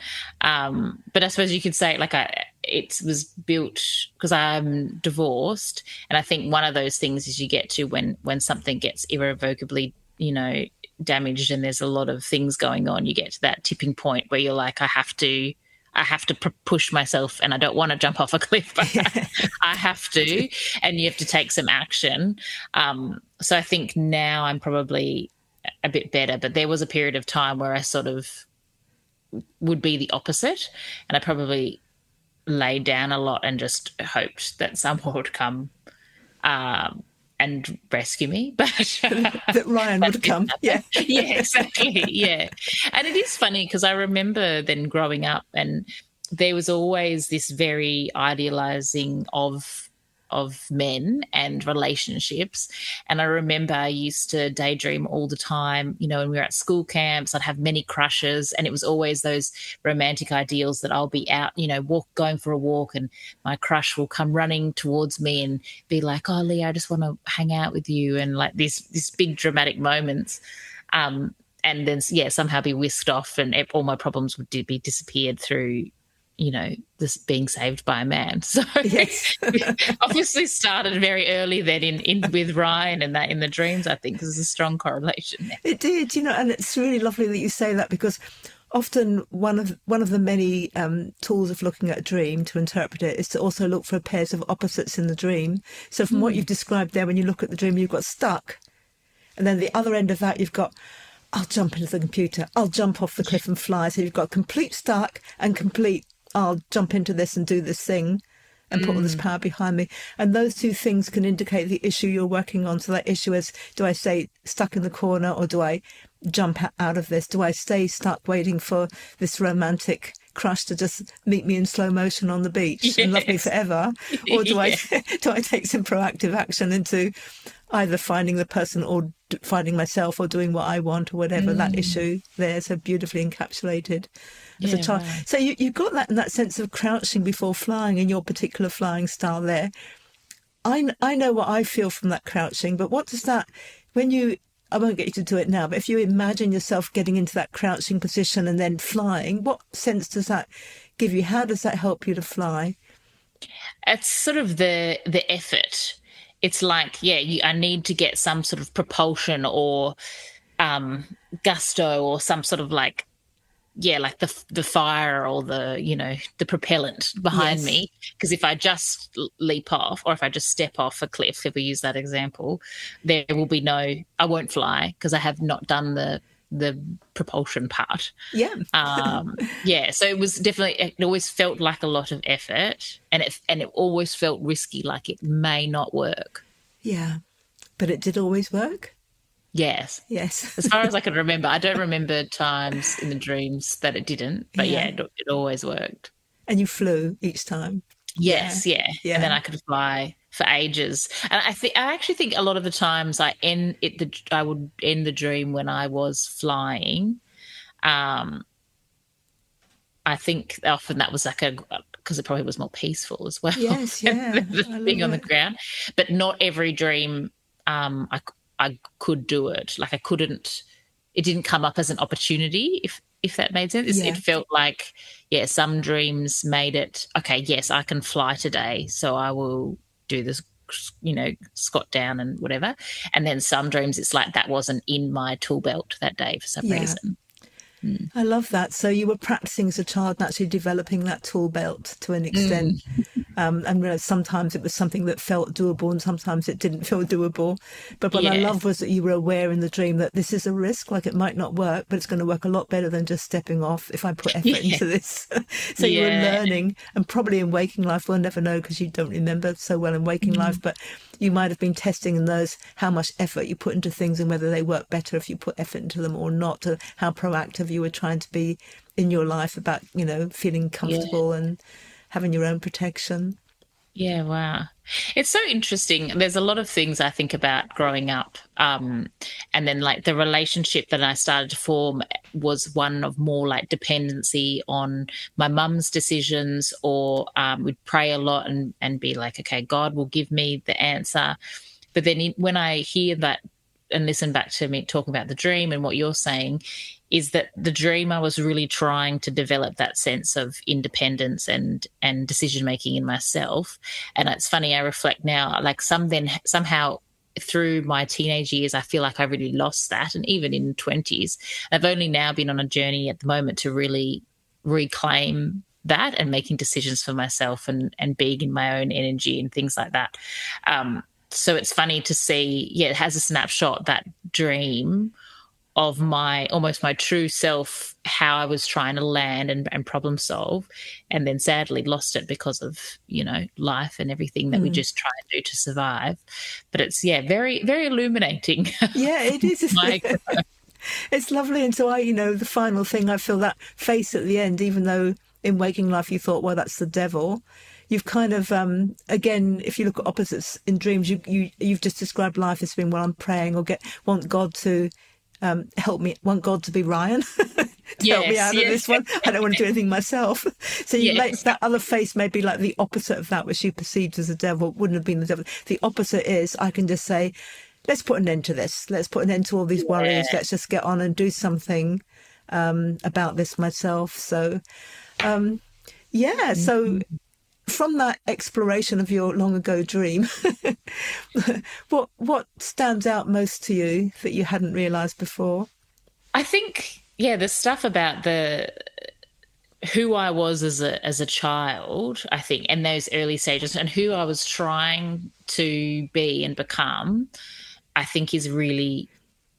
Um, but I suppose you could say, like, I, it was built because I'm divorced. And I think one of those things is you get to when, when something gets irrevocably, you know, damaged and there's a lot of things going on, you get to that tipping point where you're like, I have to, I have to pr- push myself and I don't want to jump off a cliff, but I, I have to, and you have to take some action. Um, so I think now I'm probably a bit better, but there was a period of time where I sort of would be the opposite, and I probably laid down a lot and just hoped that someone would come um, and rescue me. But that Ryan would come. Yeah. Yeah, exactly. Yeah. And it is funny because I remember then growing up and there was always this very idealizing of of men and relationships. And I remember I used to daydream all the time, you know, when we were at school camps, I'd have many crushes, and it was always those romantic ideals that I'll be out, you know, walk, going for a walk, and my crush will come running towards me and be like, oh, Leah, I just want to hang out with you, and like these, these big dramatic moments. Um, and then, yeah, somehow be whisked off and all my problems would be disappeared through, you know, this being saved by a man. So yes. obviously started very early then in, in with Ryan and that in the dreams, I think there's a strong correlation there. It did, you know, and it's really lovely that you say that, because often one of one of the many um, tools of looking at a dream to interpret it is to also look for pairs of opposites in the dream. So from mm. what you've described there, when you look at the dream, you've got stuck. And then the other end of that, you've got, I'll jump into the computer, I'll jump off the cliff and fly. So you've got complete stuck and complete, I'll jump into this and do this thing and put mm. all this power behind me. And those two things can indicate the issue you're working on. So that issue is, do I stay stuck in the corner, or do I jump out of this? Do I stay stuck waiting for this romantic crush to just meet me in slow motion on the beach yes. and love me forever? Or do yeah. I do I take some proactive action into either finding the person or finding myself or doing what I want or whatever? Mm. That issue there, so beautifully encapsulated as yeah, a child. wow. So you, you've got that in that sense of crouching before flying in your particular flying style there. I, I know what I feel from that crouching, but what does that, when you, I won't get you to do it now, but if you imagine yourself getting into that crouching position and then flying, what sense does that give you? How does that help you to fly? It's sort of the the effort. It's like, yeah, you, I need to get some sort of propulsion or um, gusto or some sort of like, yeah, like the the fire or the, you know, the propellant behind yes. me. Because if I just leap off, or if I just step off a cliff, if we use that example, there will be no, I won't fly because I have not done the the propulsion part. Yeah. um, yeah. So it was definitely, it always felt like a lot of effort, and it and it always felt risky, like it may not work. Yeah. But it did always work? Yes. Yes. As far as I can remember. I don't remember times in the dreams that it didn't, but yeah, yeah it, it always worked. And you flew each time? Yes, yeah. yeah. yeah. And then I could fly for ages. And I think I actually think a lot of the times I end it the I would end the dream when I was flying. Um I think often that was like a, because it probably was more peaceful as well. Yes, yeah. than being on the ground. But not every dream um I I could do it. Like I couldn't, it didn't come up as an opportunity, if if that made sense. Yeah. It felt like, yeah, some dreams made it, okay, yes, I can fly today, so I will do this, you know, squat down and whatever. And then some dreams it's like that wasn't in my tool belt that day for some yeah. reason. Mm. I love that. So you were practicing as a child and actually developing that tool belt to an extent. Mm. Um, and you know, sometimes it was something that felt doable and sometimes it didn't feel doable. But what yeah. I love was that you were aware in the dream that this is a risk, like it might not work, but it's going to work a lot better than just stepping off if I put effort yeah. into this. So yeah. you were learning, and probably in waking life, we'll never know because you don't remember so well in waking mm. life, but you might have been testing in those how much effort you put into things and whether they work better if you put effort into them or not, or how proactive you were trying to be in your life about, you know, feeling comfortable yeah. and having your own protection. Yeah, wow. It's so interesting. There's a lot of things I think about growing up. Um, and then like the relationship that I started to form was one of more like dependency on my mum's decisions, or um, we'd pray a lot and, and be like, okay, God will give me the answer. But then in, when I hear that and listen back to me talking about the dream and what you're saying, is that the dream I was really trying to develop that sense of independence and and decision making in myself. And it's funny, I reflect now, like some then somehow through my teenage years, I feel like I really lost that. And even in twenties, I've only now been on a journey at the moment to really reclaim that and making decisions for myself and and being in my own energy and things like that. Um, so it's funny to see, yeah, it has a snapshot, that dream of my almost my true self, how I was trying to land and, and problem solve, and then sadly lost it because of, you know, life and everything that mm. we just try and do to survive. But it's, yeah, very, very illuminating. Yeah, it is. My, it's lovely. And so I, you know, the final thing, I feel that face at the end, even though in waking life you thought, well, that's the devil, you've kind of, um, again, if you look at opposites in dreams, you, you, you've just described life as being, well, I'm praying or get want God to um, help me, want God to be Ryan, to yes, help me out yes. of this one. I don't want to do anything myself. So you yes. make that other face maybe like the opposite of that, which you perceived as the devil, wouldn't have been the devil. The opposite is, I can just say, let's put an end to this. Let's put an end to all these worries. Yeah. Let's just get on and do something um, about this myself. So, um, yeah, so... Mm-hmm. From that exploration of your long ago dream, what what stands out most to you that you hadn't realised before? I think, yeah, the stuff about the who I was as a as a child, I think, in those early stages, and who I was trying to be and become, I think is really.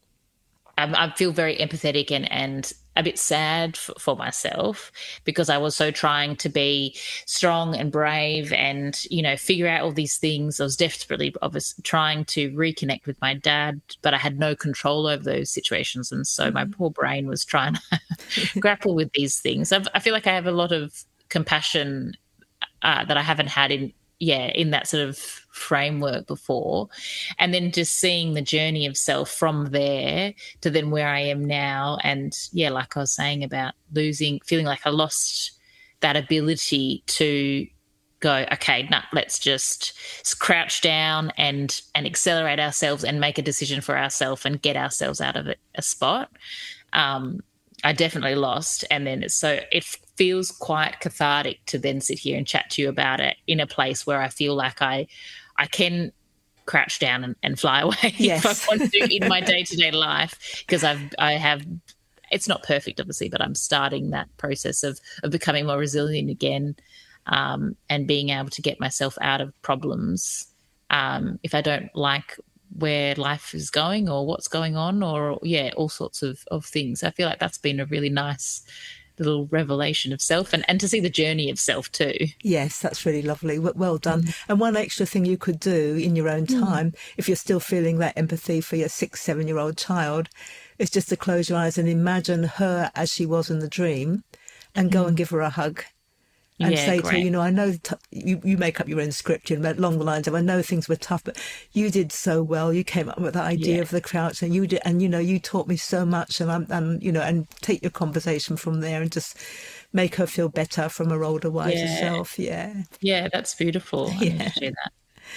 Um, I feel very empathetic and and. a bit sad for, for myself, because I was so trying to be strong and brave and, you know, figure out all these things. I was desperately I was trying to reconnect with my dad, but I had no control over those situations. And so my poor brain was trying to grapple with these things. I've, I feel like I have a lot of compassion uh, that I haven't had in, yeah, in that sort of framework before. And then just seeing the journey of self from there to then where I am now. And yeah, like I was saying about losing, feeling like I lost that ability to go, okay, nah, let's just crouch down and, and accelerate ourselves and make a decision for ourselves and get ourselves out of a, a spot. Um, I definitely lost. And then it's so it feels quite cathartic to then sit here and chat to you about it in a place where I feel like I I can crouch down and, and fly away yes. if I want to in my day-to-day life, because I've I have it's not perfect obviously, but I'm starting that process of of becoming more resilient again, um, and being able to get myself out of problems um, if I don't like where life is going or what's going on, or yeah, all sorts of, of things. I feel like that's been a really nice little revelation of self, and, and to see the journey of self too. Yes, that's really lovely. Well done. Mm. And one extra thing you could do in your own time, mm. if you're still feeling that empathy for your six, seven-year-old child, is just to close your eyes and imagine her as she was in the dream and go mm. and give her a hug. And yeah, say great. to her, you know, I know t- you, you make up your own script, you know, along the lines of, I know things were tough, but you did so well. You came up with that idea yeah. of the crouch, and you did, and, you know, you taught me so much, and I'm, and, you know, and take your conversation from there and just make her feel better from her older, wiser yeah. self. Yeah. Yeah, that's beautiful. I yeah. share that.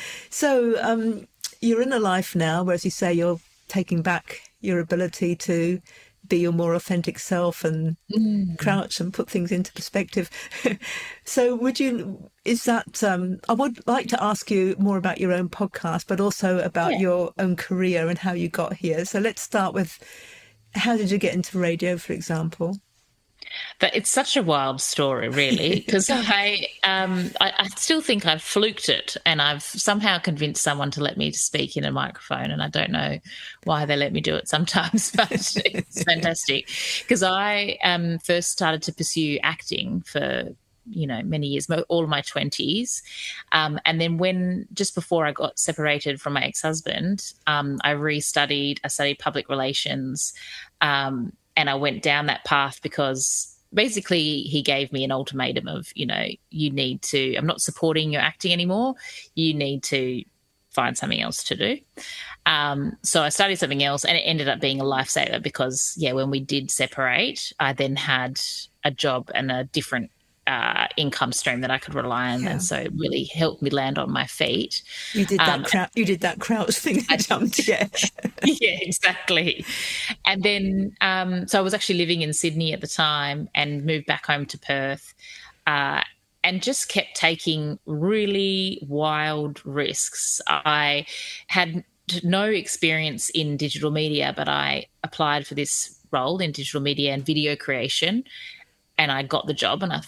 So um, you're in a life now where, as you say, you're taking back your ability to be your more authentic self and mm. crouch and put things into perspective. So would you, is that, um, I would like to ask you more about your own podcast, but also about yeah. your own career and how you got here. So let's start with, how did you get into radio, for example? But it's such a wild story, really, because I, um, I I still think I've fluked it, and I've somehow convinced someone to let me speak in a microphone, and I don't know why they let me do it sometimes, but it's fantastic. Because I um, first started to pursue acting for, you know, many years, all of my twenties, um, and then when just before I got separated from my ex-husband, um, I restudied. I studied public relations. Um, And I went down that path because basically he gave me an ultimatum of, you know, you need to, I'm not supporting your acting anymore. You need to find something else to do. Um, so I studied something else, and it ended up being a lifesaver because, yeah, when we did separate, I then had a job and a different uh, income stream that I could rely on, yeah. and so it really helped me land on my feet. You did that. Um, crou- you did that crouch thing. I jumped. Yeah, yeah, exactly. And then, um, so I was actually living in Sydney at the time, and moved back home to Perth, uh, and just kept taking really wild risks. I had no experience in digital media, but I applied for this role in digital media and video creation. And I got the job, and I thought,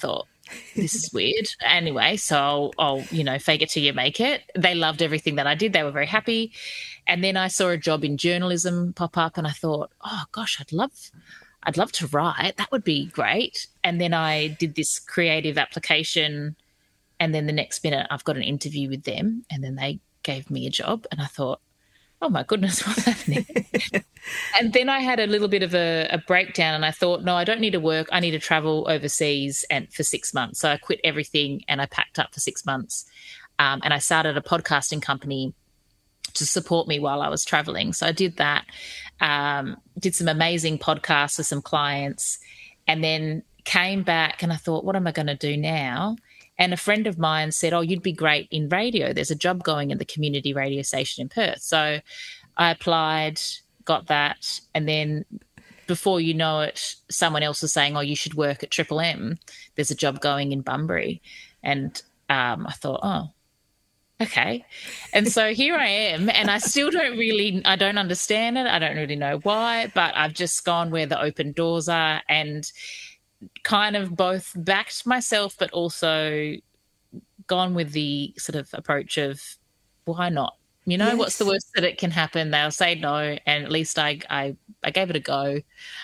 this is weird. Anyway, so I'll, I'll, you know, fake it till you make it. They loved everything that I did. They were very happy. And then I saw a job in journalism pop up and I thought, oh, gosh, I'd love I'd love to write. That would be great. And then I did this creative application and then the next minute I've got an interview with them and then they gave me a job and I thought, oh, my goodness, what's happening? And then I had a little bit of a, a breakdown and I thought, no, I don't need to work. I need to travel overseas and for six months. So I quit everything and I packed up for six months um, and I started a podcasting company to support me while I was traveling. So I did that, um, did some amazing podcasts with some clients and then came back and I thought, what am I going to do now? And a friend of mine said, oh, you'd be great in radio. There's a job going in the community radio station in Perth. So I applied, got that, and then before you know it, someone else was saying, oh, you should work at Triple M. There's a job going in Bunbury. And um, I thought, oh, okay. And so here I am, and I still don't really, I don't understand it. I don't really know why, but I've just gone where the open doors are and kind of both backed myself but also gone with the sort of approach of why not? You know, yes. What's the worst that it can happen? They'll say no, and at least I I, I gave it a go.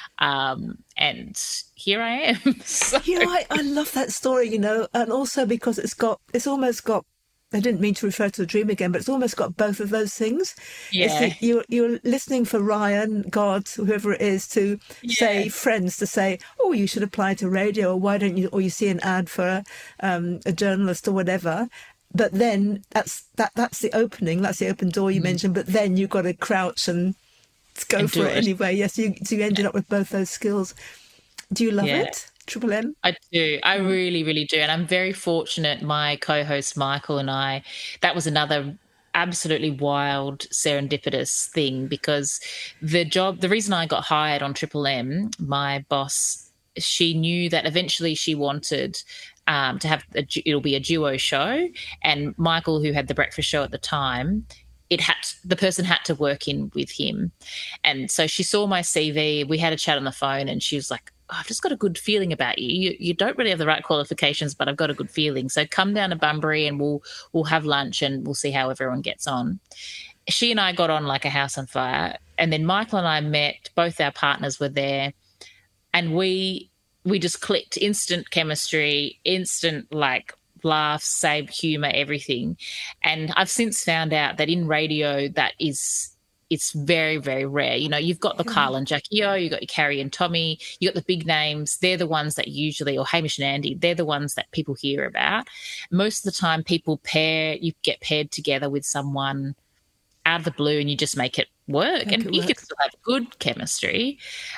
Um, and here I am. So. Yeah, I, I love that story, you know, and also because it's got, it's almost got, I didn't mean to refer to the dream again, but it's almost got both of those things. Yeah. It's, you're, you're listening for Ryan, God, whoever it is, to yeah. say, friends, to say, oh, you should apply to radio, or why don't you, or you see an ad for a, um, a journalist or whatever. But then that's that that's the opening, that's the open door you mm. mentioned, but then you've got to crouch and go and for it, it anyway. Yes, you, so you ended up with both those skills. Do you love yeah. it? Triple M? I do. I really, really do. And I'm very fortunate. My co-host Michael and I, that was another absolutely wild serendipitous thing because the job, the reason I got hired on Triple M, my boss, she knew that eventually she wanted um, to have, a, it'll be a duo show. And Michael, who had the breakfast show at the time, it had to, the person had to work in with him. And so she saw my C V, we had a chat on the phone and she was like, I've just got a good feeling about you. you. You don't really have the right qualifications, but I've got a good feeling. So come down to Bunbury and we'll we'll have lunch and we'll see how everyone gets on. She and I got on like a house on fire. And then Michael and I met, both our partners were there, and we we just clicked, instant chemistry, instant like laughs, same humour, everything. And I've since found out that in radio that is it's very, very rare. You know, you've got the Carl and Jackie O, you've got your Carrie and Tommy, you got the big names. They're the ones that usually, or Hamish and Andy, they're the ones that people hear about. Most of the time people pair, you get paired together with someone out of the blue and you just make it work. Make and it you work. Can still have good chemistry.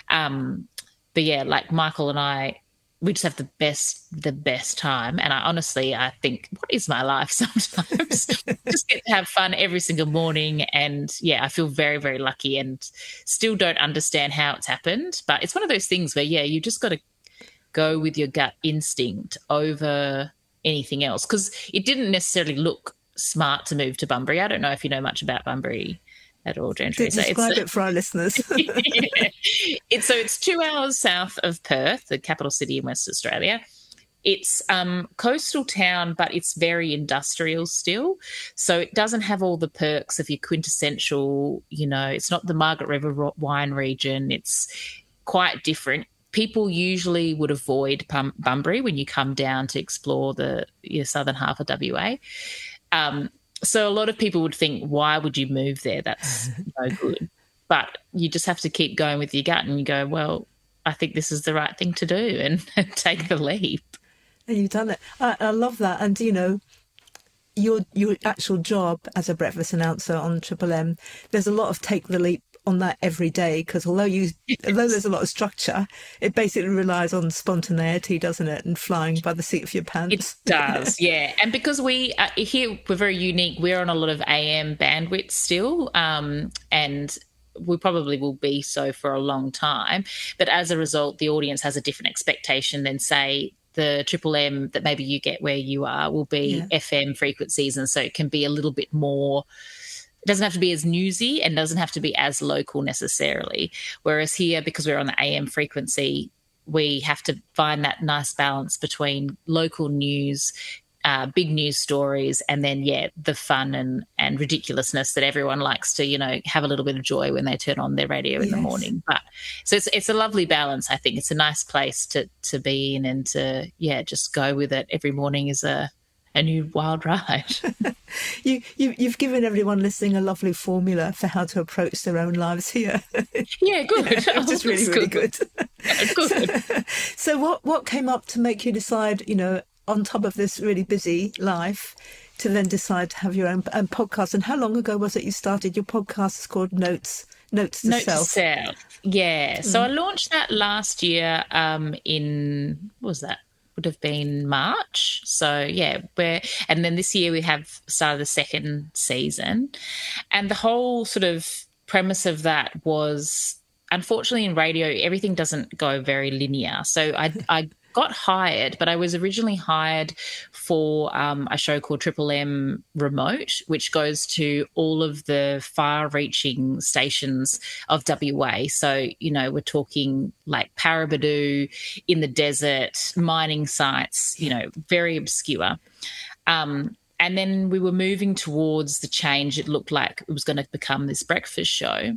Um, but, yeah, like Michael and I, we just have the best, the best time. And I honestly, I think, what is my life sometimes? Just get to have fun every single morning. And, yeah, I feel very, very lucky and still don't understand how it's happened. But it's one of those things where, yeah, you just got to go with your gut instinct over anything else because it didn't necessarily look smart to move to Bunbury. I don't know if you know much about Bunbury at all, Jen. Describe it for our listeners. yeah. It's so it's two hours south of Perth, the capital city in West Australia. It's um coastal town, but it's very industrial still. So it doesn't have all the perks of your quintessential, you know, it's not the Margaret River wine region. It's quite different. People usually would avoid Bum- Bunbury when you come down to explore the your southern half of W A. Um So a lot of people would think, why would you move there? That's no good. But you just have to keep going with your gut and you go, well, I think this is the right thing to do and take the leap. And you've done it. I, I love that. And, you know, your your actual job as a breakfast announcer on Triple M, there's a lot of take the leap on that every day because although you although there's a lot of structure, it basically relies on spontaneity, doesn't it, and flying by the seat of your pants. It does. Yeah. And because we uh, here we're very unique, we're on a lot of A M bandwidth still, um and we probably will be so for a long time, but as a result the audience has a different expectation than say the Triple M that maybe you get where you are will be yeah. F M frequencies, and so it can be a little bit more. It doesn't have to be as newsy and doesn't have to be as local necessarily. Whereas here, because we're on the A M frequency, we have to find that nice balance between local news, uh, big news stories, and then, yeah, the fun and, and ridiculousness that everyone likes to, you know, have a little bit of joy when they turn on their radio in yes. the morning. But so it's it's a lovely balance, I think. It's a nice place to, to be in and to, yeah, just go with it. Every morning is a, a new wild ride. you, you, you've given everyone listening a lovely formula for how to approach their own lives here. Yeah, good. Yeah, which is really, really good. good. good. So, so what, what came up to make you decide, you know, on top of this really busy life, to then decide to have your own, own podcast? And how long ago was it you started your podcast? It's called Notes Notes to Note Self. To Self. Yeah. Mm. So I launched that last year um, in, what was that? Would have been March. So, yeah, we're, and then this year we have started the second season. And the whole sort of premise of that was, unfortunately in radio, everything doesn't go very linear. So I, I got hired, but I was originally hired for um, a show called Triple M Remote, which goes to all of the far-reaching stations of W A. So, you know, we're talking like Paraburdoo, in the desert, mining sites, you know, very obscure. Um, and then we were moving towards the change. It looked like it was going to become this breakfast show.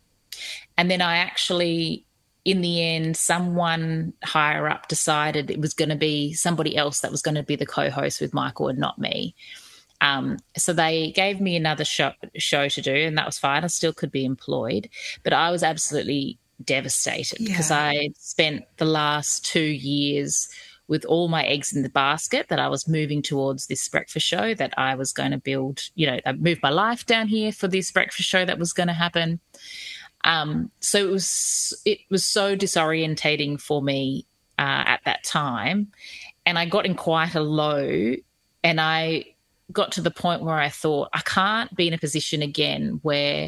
And then I actually, in the end, someone higher up decided it was going to be somebody else that was going to be the co-host with Michael and not me. Um, so they gave me another show, show to do, and that was fine. I still could be employed. But I was absolutely devastated because yeah. I spent the last two years with all my eggs in the basket that I was moving towards this breakfast show that I was going to build. You know, I moved my life down here for this breakfast show that was going to happen. Um, so it was it was so disorientating for me uh, at that time, and I got in quite a low, and I got to the point where I thought I can't be in a position again where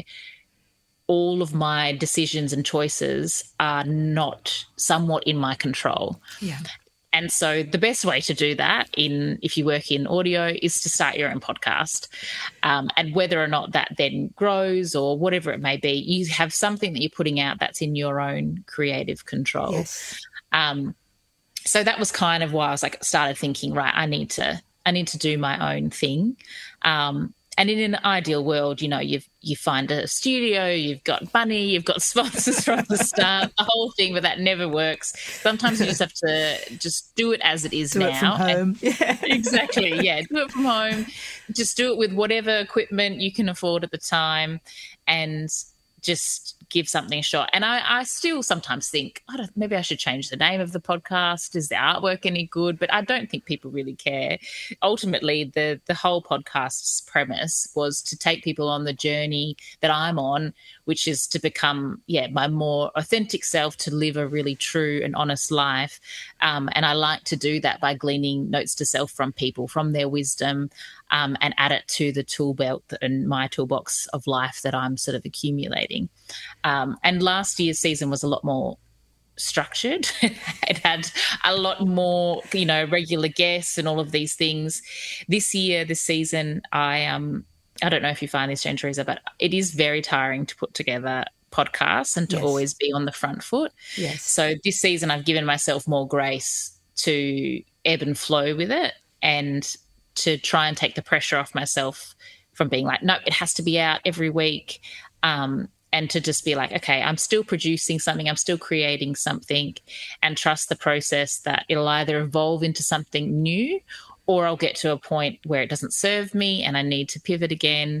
all of my decisions and choices are not somewhat in my control. Yeah. And so the best way to do that, in if you work in audio, is to start your own podcast. Um, and whether or not that then grows or whatever it may be, you have something that you're putting out that's in your own creative control. Yes. Um, so that was kind of why I was like, started thinking, right, I need to, I need to do my own thing. Um, And in an ideal world, you know, you you find a studio, you've got money, you've got sponsors from the start, the whole thing, but that never works. Sometimes you just have to just do it as it is do now. Do it from home. Yeah. Exactly, yeah. Do it from home. Just do it with whatever equipment you can afford at the time, and just give something a shot. And I, I still sometimes think, I don't, maybe I should change the name of the podcast. Is the artwork any good? But I don't think people really care. Ultimately, the the whole podcast's premise was to take people on the journey that I'm on, which is to become, yeah, my more authentic self, to live a really true and honest life. Um, and I like to do that by gleaning notes to self from people, from their wisdom, um, and add it to the tool belt and my toolbox of life that I'm sort of accumulating. Um, and last year's season was a lot more structured. It had a lot more, you know, regular guests and all of these things. This year, this season, I um, I don't know if you find this, Jane Teresa, but it is very tiring to put together podcasts and to yes. always be on the front foot. Yes. So this season, I've given myself more grace to ebb and flow with it, and to try and take the pressure off myself from being like, no, it has to be out every week. Um, and to just be like, okay, I'm still producing something, I'm still creating something, and trust the process that it'll either evolve into something new, or I'll get to a point where it doesn't serve me and I need to pivot again.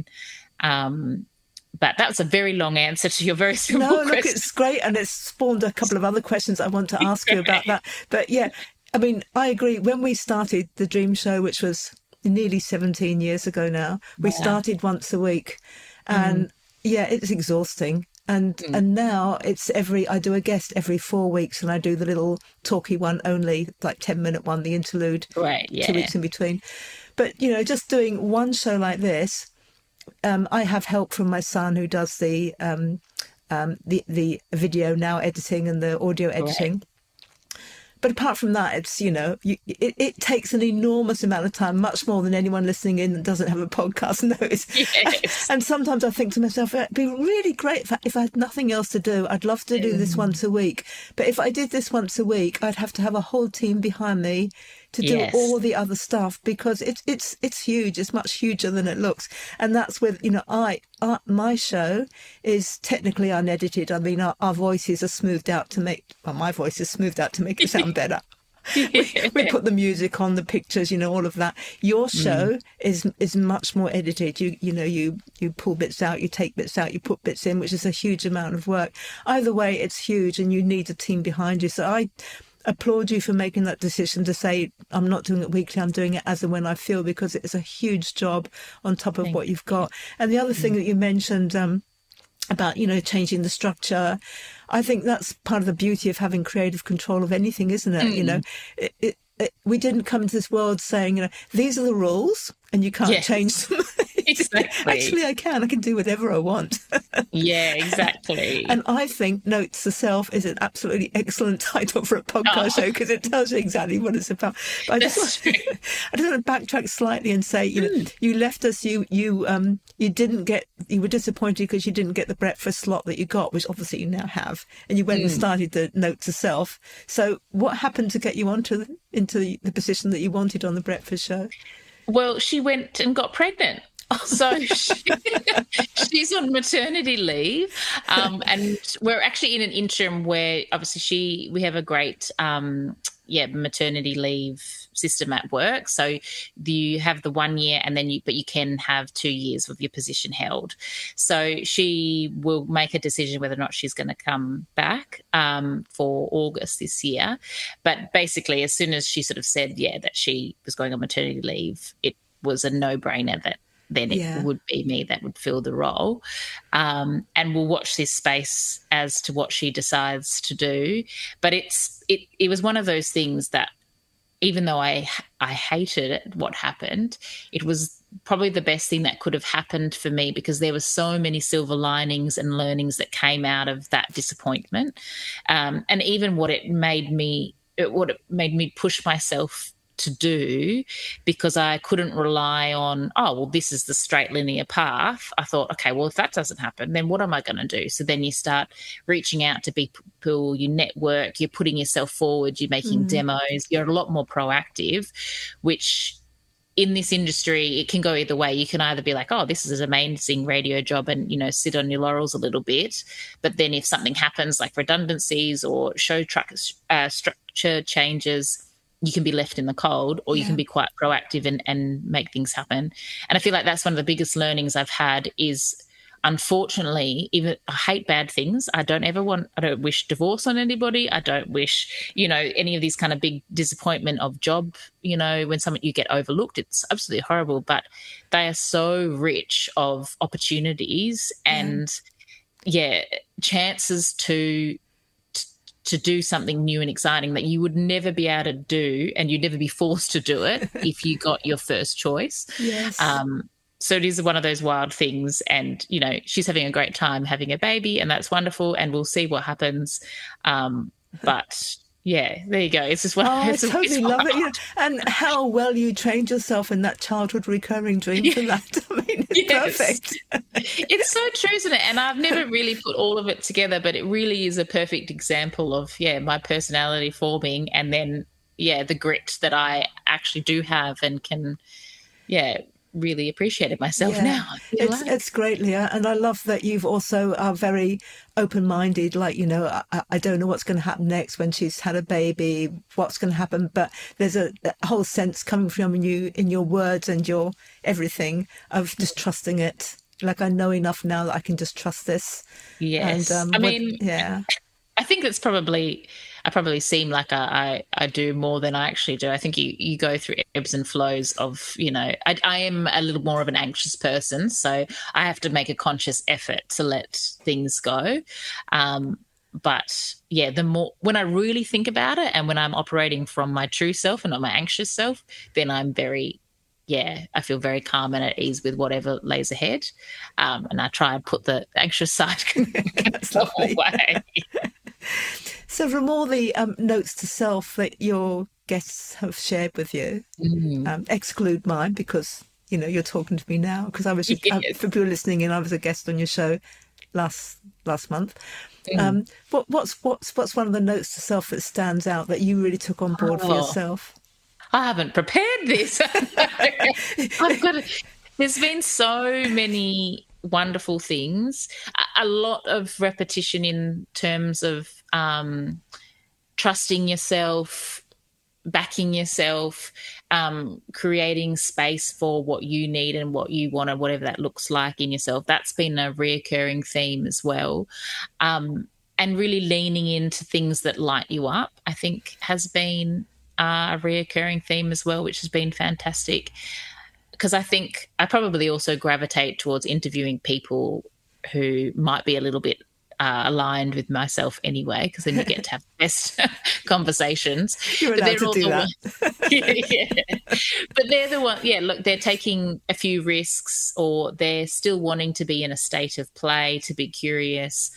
Um, but that was a very long answer to your very simple no, question. Look, it's great, and it's spawned a couple of other questions I want to ask you about that. But yeah, I mean, I agree. When we started the Dream Show, which was nearly seventeen years ago now, we yeah. started once a week, and mm. yeah, it's exhausting. And mm. and now it's every, I do a guest every four weeks and I do the little talky one only, like ten minute one, the interlude, right, yeah. two weeks in between. But, you know, just doing one show like this, um, I have help from my son who does the, um, um, the, the video now editing and the audio editing. Right. but apart from that, it's, you know, you, it, it takes an enormous amount of time, much more than anyone listening in that doesn't have a podcast knows. Yes. And sometimes I think to myself, it'd be really great if I, if I had nothing else to do. I'd love to do this once a week. But if I did this once a week, I'd have to have a whole team behind me to do Yes. all the other stuff, because it's it's it's huge. It's much huger than it looks. And that's with, you know, I, I my show is technically unedited. I mean, our, our voices are smoothed out to make, well, my voice is smoothed out to make it sound better. we, we put the music on, the pictures, you know, all of that. Your show mm. is is much more edited. You you know, you you pull bits out, you take bits out, you put bits in, which is a huge amount of work. Either way, it's huge, and you need a team behind you. So I applaud you for making that decision to say, I'm not doing it weekly, I'm doing it as and when I feel, because it's a huge job on top of Thank what you've got. And the other thing mm. that you mentioned um, about, you know, changing the structure, I think that's part of the beauty of having creative control of anything, isn't it? Mm. You know, it, it, it, we didn't come into this world saying, you know, these are the rules and you can't yes. change them. Exactly. Actually, I can. I can do whatever I want. Yeah, exactly. And I think Notes to Self is an absolutely excellent title for a podcast oh. show, because it tells you exactly what it's about. But I just, want, I just want to backtrack slightly and say, you know, mm. you left us, you you um you didn't get, you were disappointed because you didn't get the breakfast slot that you got, which obviously you now have, and you went mm. and started the Note to Self. So what happened to get you onto the, into the, the position that you wanted on the breakfast show? Well, she went and got pregnant. So she, she's on maternity leave, um, and we're actually in an interim where obviously she we have a great um, yeah maternity leave system at work. So you have the one year, and then you but you can have two years of your position held. So she will make a decision whether or not she's going to come back um, for August this year. But basically, as soon as she sort of said yeah that she was going on maternity leave, it was a no-brainer that then it yeah. would be me that would fill the role. Um, and we'll watch this space as to what she decides to do. But it's it, it was one of those things that even though I I hated it, what happened, it was probably the best thing that could have happened for me, because there were so many silver linings and learnings that came out of that disappointment. Um, and even what it made me, it, what it made me push myself to do, because I couldn't rely on, oh, well, this is the straight linear path. I thought, okay, well, if that doesn't happen, then what am I going to do? So then you start reaching out to people, you network, you're putting yourself forward, you're making mm. demos, you're a lot more proactive, which in this industry, it can go either way. You can either be like, oh, this is an amazing radio job and, you know, sit on your laurels a little bit. But then if something happens like redundancies or show truck, uh, structure changes, you can be left in the cold, or you yeah. can be quite proactive and, and make things happen. And I feel like that's one of the biggest learnings I've had is, unfortunately, even I hate bad things. I don't ever want, I don't wish divorce on anybody. I don't wish, you know, any of these kind of big disappointment of job, you know, when something you get overlooked, it's absolutely horrible, but they are so rich of opportunities and yeah, yeah chances to to do something new and exciting that you would never be able to do, and you'd never be forced to do it if you got your first choice. Yes. Um, so it is one of those wild things, and, you know, she's having a great time having a baby, and that's wonderful, and we'll see what happens. Um, but yeah, there you go. It's just one. Oh, it's I totally love it. You know, and how well you trained yourself in that childhood recurring dream yeah. for that. I mean, it's yes. perfect. It's so true, isn't it? And I've never really put all of it together, but it really is a perfect example of, yeah, my personality forming, and then, yeah, the grit that I actually do have and can, yeah, really appreciated myself yeah. now. It's, like. it's great, Leah. And I love that you've also are very open-minded, like, you know, I, I don't know what's going to happen next when she's had a baby, what's going to happen, but there's a, a whole sense coming from you in your words and your everything of just trusting it. Like, I know enough now that I can just trust this. Yes. And, um, I mean, what, yeah. I think that's probably, I probably seem like I, I, I do more than I actually do. I think you, you go through ebbs and flows of, you know, I, I am a little more of an anxious person, so I have to make a conscious effort to let things go. Um, but, yeah, the more, when I really think about it and when I'm operating from my true self and not my anxious self, then I'm very, yeah, I feel very calm and at ease with whatever lays ahead. Um, and I try and put the anxious side away. So from all the um, notes to self that your guests have shared with you, mm. um, exclude mine because, you know, you're talking to me now because I was, yes. uh, for people listening in, I was a guest on your show last last month. Mm. Um, what, what's what's what's one of the notes to self that stands out that you really took on board oh. for yourself? I haven't prepared this. I've got to, there's been so many wonderful things, a, a lot of repetition in terms of um, trusting yourself, backing yourself, um, creating space for what you need and what you want and whatever that looks like in yourself. That's been a reoccurring theme as well. Um, and really leaning into things that light you up, I think, has been Uh, a reoccurring theme as well, which has been fantastic because I think I probably also gravitate towards interviewing people who might be a little bit uh, aligned with myself anyway, because then you get to have the best conversations. You're allowed to do that. yeah, yeah. But they're the one, yeah, look, they're taking a few risks or they're still wanting to be in a state of play, to be curious.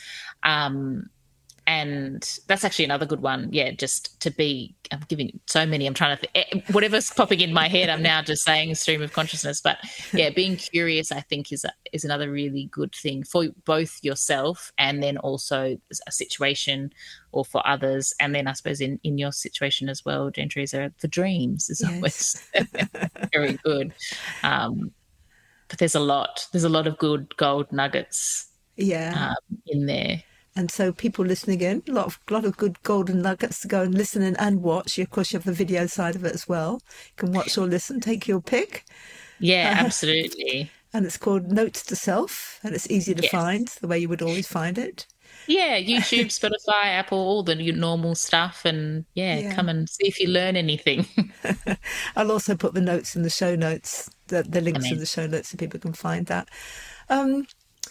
Um And that's actually another good one. Yeah, just to be, I'm giving so many, I'm trying to, th- whatever's popping in my head, I'm now just saying stream of consciousness. But yeah, being curious, I think, is a, is another really good thing for both yourself and then also a situation or for others. And then I suppose in, in your situation as well, Jane Theresa, the dreams is yes. always very good. Um, but there's a lot, there's a lot of good gold nuggets yeah. um, in there. And so people listening in, a lot of, lot of good golden nuggets to go and listen in and watch. Of course, you have the video side of it as well. You can watch or listen, take your pick. Yeah, uh, absolutely. And it's called Notes to Self, and it's easy to yes. find, the way you would always find it. Yeah, YouTube, Spotify, Apple, all the normal stuff. And, yeah, yeah, come and see if you learn anything. I'll also put the notes in the show notes, the, the links Amazing. in the show notes so people can find that. Um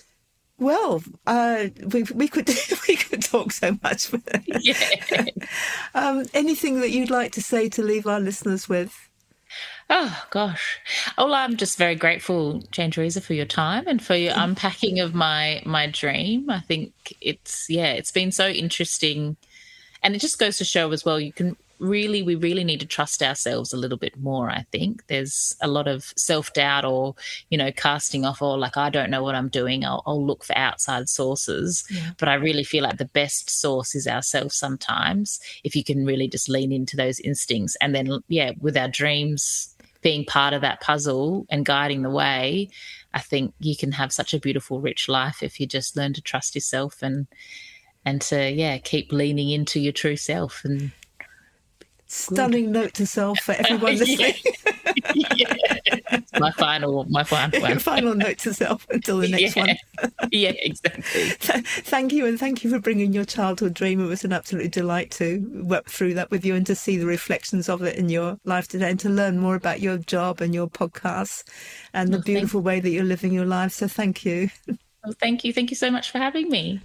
Well, uh, we we could we could talk so much. Yeah. um, anything that you'd like to say to leave our listeners with? Oh gosh, well, I'm just very grateful, Jane Theresa, for your time and for your unpacking of my my dream. I think it's yeah, it's been so interesting, and it just goes to show as well. You can really, we really need to trust ourselves a little bit more, I think. There's a lot of self-doubt or, you know, casting off or like, I don't know what I'm doing. I'll, I'll look for outside sources. Yeah. But I really feel like the best source is ourselves sometimes, if you can really just lean into those instincts. And then, yeah, with our dreams being part of that puzzle and guiding the way, I think you can have such a beautiful, rich life if you just learn to trust yourself and, and to, yeah, keep leaning into your true self. And stunning note to self for everyone listening. yeah. yeah. My final, my final one. Final note to self until the next yeah. one. yeah, exactly. Thank you, and thank you for bringing your childhood dream. It was an absolute delight to work through that with you and to see the reflections of it in your life today and to learn more about your job and your podcasts and the oh, beautiful way that you're living your life. So thank you. Well, thank you. Thank you so much for having me.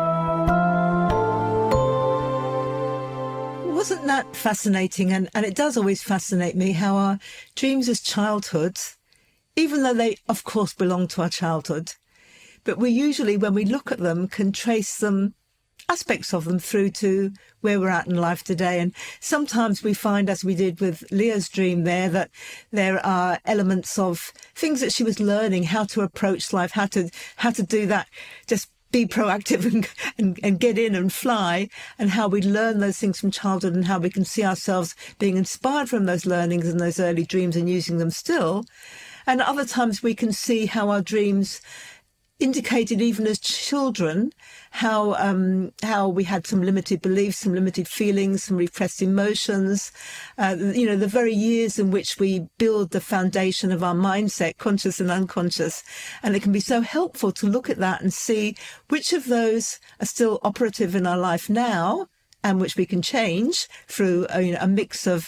Wasn't that fascinating? And, and it does always fascinate me how our dreams as childhoods, even though they, of course, belong to our childhood, but we usually, when we look at them, can trace them, aspects of them, through to where we're at in life today. And sometimes we find, as we did with Leah's dream there, that there are elements of things that she was learning, how to approach life, how to how to do that, just be proactive and, and, and get in and fly, and how we learn those things from childhood and how we can see ourselves being inspired from those learnings and those early dreams and using them still. And other times we can see how our dreams indicated, even as children, how um, how we had some limited beliefs, some limited feelings, some repressed emotions, uh, you know, the very years in which we build the foundation of our mindset, conscious and unconscious. And it can be so helpful to look at that and see which of those are still operative in our life now and which we can change through a, you know, a mix of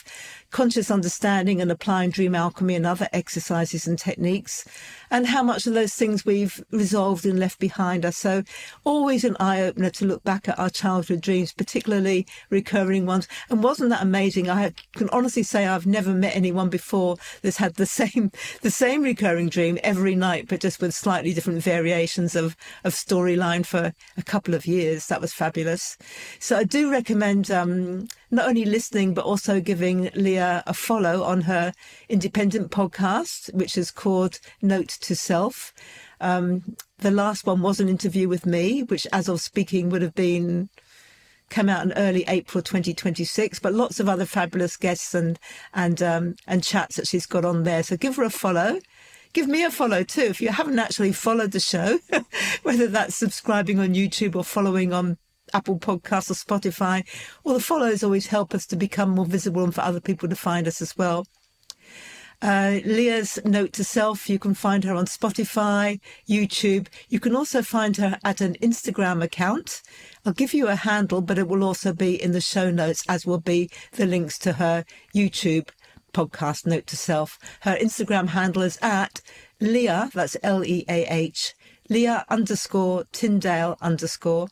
conscious understanding and applying dream alchemy and other exercises and techniques, and how much of those things we've resolved and left behind us. So always an eye-opener to look back at our childhood dreams, particularly recurring ones. And wasn't that amazing? I can honestly say I've never met anyone before that's had the same the same recurring dream every night, but just with slightly different variations of, of storyline for a couple of years. That was fabulous. So I do recommend um, not only listening, but also giving Leah a follow on her independent podcast, which is called Note to Self. Um, the last one was an interview with me, which as of speaking would have been came out in early April twenty twenty-six, but lots of other fabulous guests and and um, and chats that she's got on there. So give her a follow. Give me a follow too if you haven't actually followed the show, whether that's subscribing on YouTube or following on Apple Podcasts or Spotify. Well, the follows always help us to become more visible and for other people to find us as well. Uh, Leah's Note to Self, you can find her on Spotify, YouTube. You can also find her at an Instagram account. I'll give you a handle, but it will also be in the show notes, as will be the links to her YouTube podcast, Note to Self. Her Instagram handle is at Leah, that's L E A H, Leah underscore Tyndale underscore.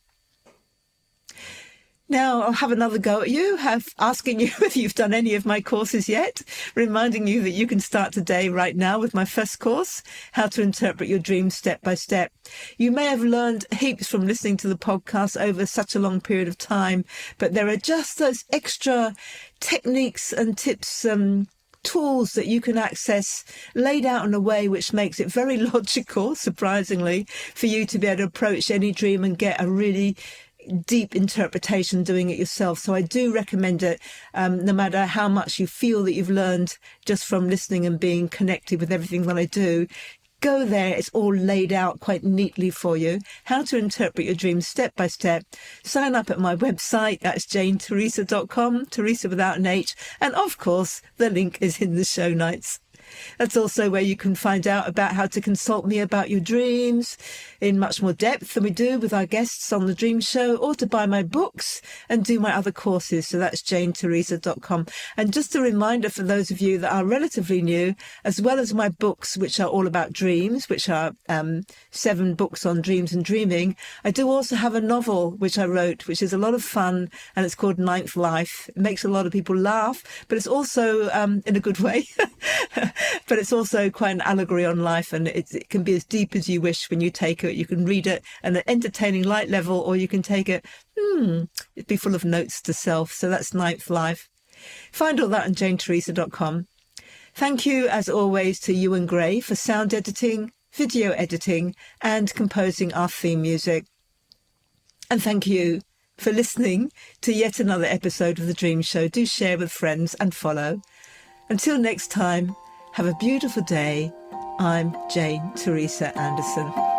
Now I'll have another go at you, have, asking you whether you've done any of my courses yet, reminding you that you can start today right now with my first course, How to Interpret Your Dreams Step by Step. You may have learned heaps from listening to the podcast over such a long period of time, but there are just those extra techniques and tips, um, tools that you can access laid out in a way which makes it very logical, surprisingly, for you to be able to approach any dream and get a really deep interpretation doing it yourself. So I do recommend it, um, no matter how much you feel that you've learned just from listening and being connected with everything that I do. Go there. It's all laid out quite neatly for you. How to interpret your dreams step by step. Sign up at my website. That's jane teresa dot com, Teresa without an H. And of course, the link is in the show notes. That's also where you can find out about how to consult me about your dreams in much more depth than we do with our guests on the Dream Show, or to buy my books and do my other courses. So that's jane teresa dot com. And just a reminder for those of you that are relatively new, as well as my books, which are all about dreams, which are um, seven books on dreams and dreaming, I do also have a novel which I wrote, which is a lot of fun, and it's called Ninth Life. It makes a lot of people laugh, but it's also um, in a good way. But it's also quite an allegory on life, and it's, it can be as deep as you wish when you take it. You can read it at an entertaining light level, or you can take it, hmm, it'd be full of notes to self. So that's Ninth Life. Find all that on jane teresa dot com. Thank you, as always, to Ewan Gray for sound editing, video editing, and composing our theme music. And thank you for listening to yet another episode of The Dream Show. Do share with friends and follow. Until next time, have a beautiful day. I'm Jane Teresa Anderson.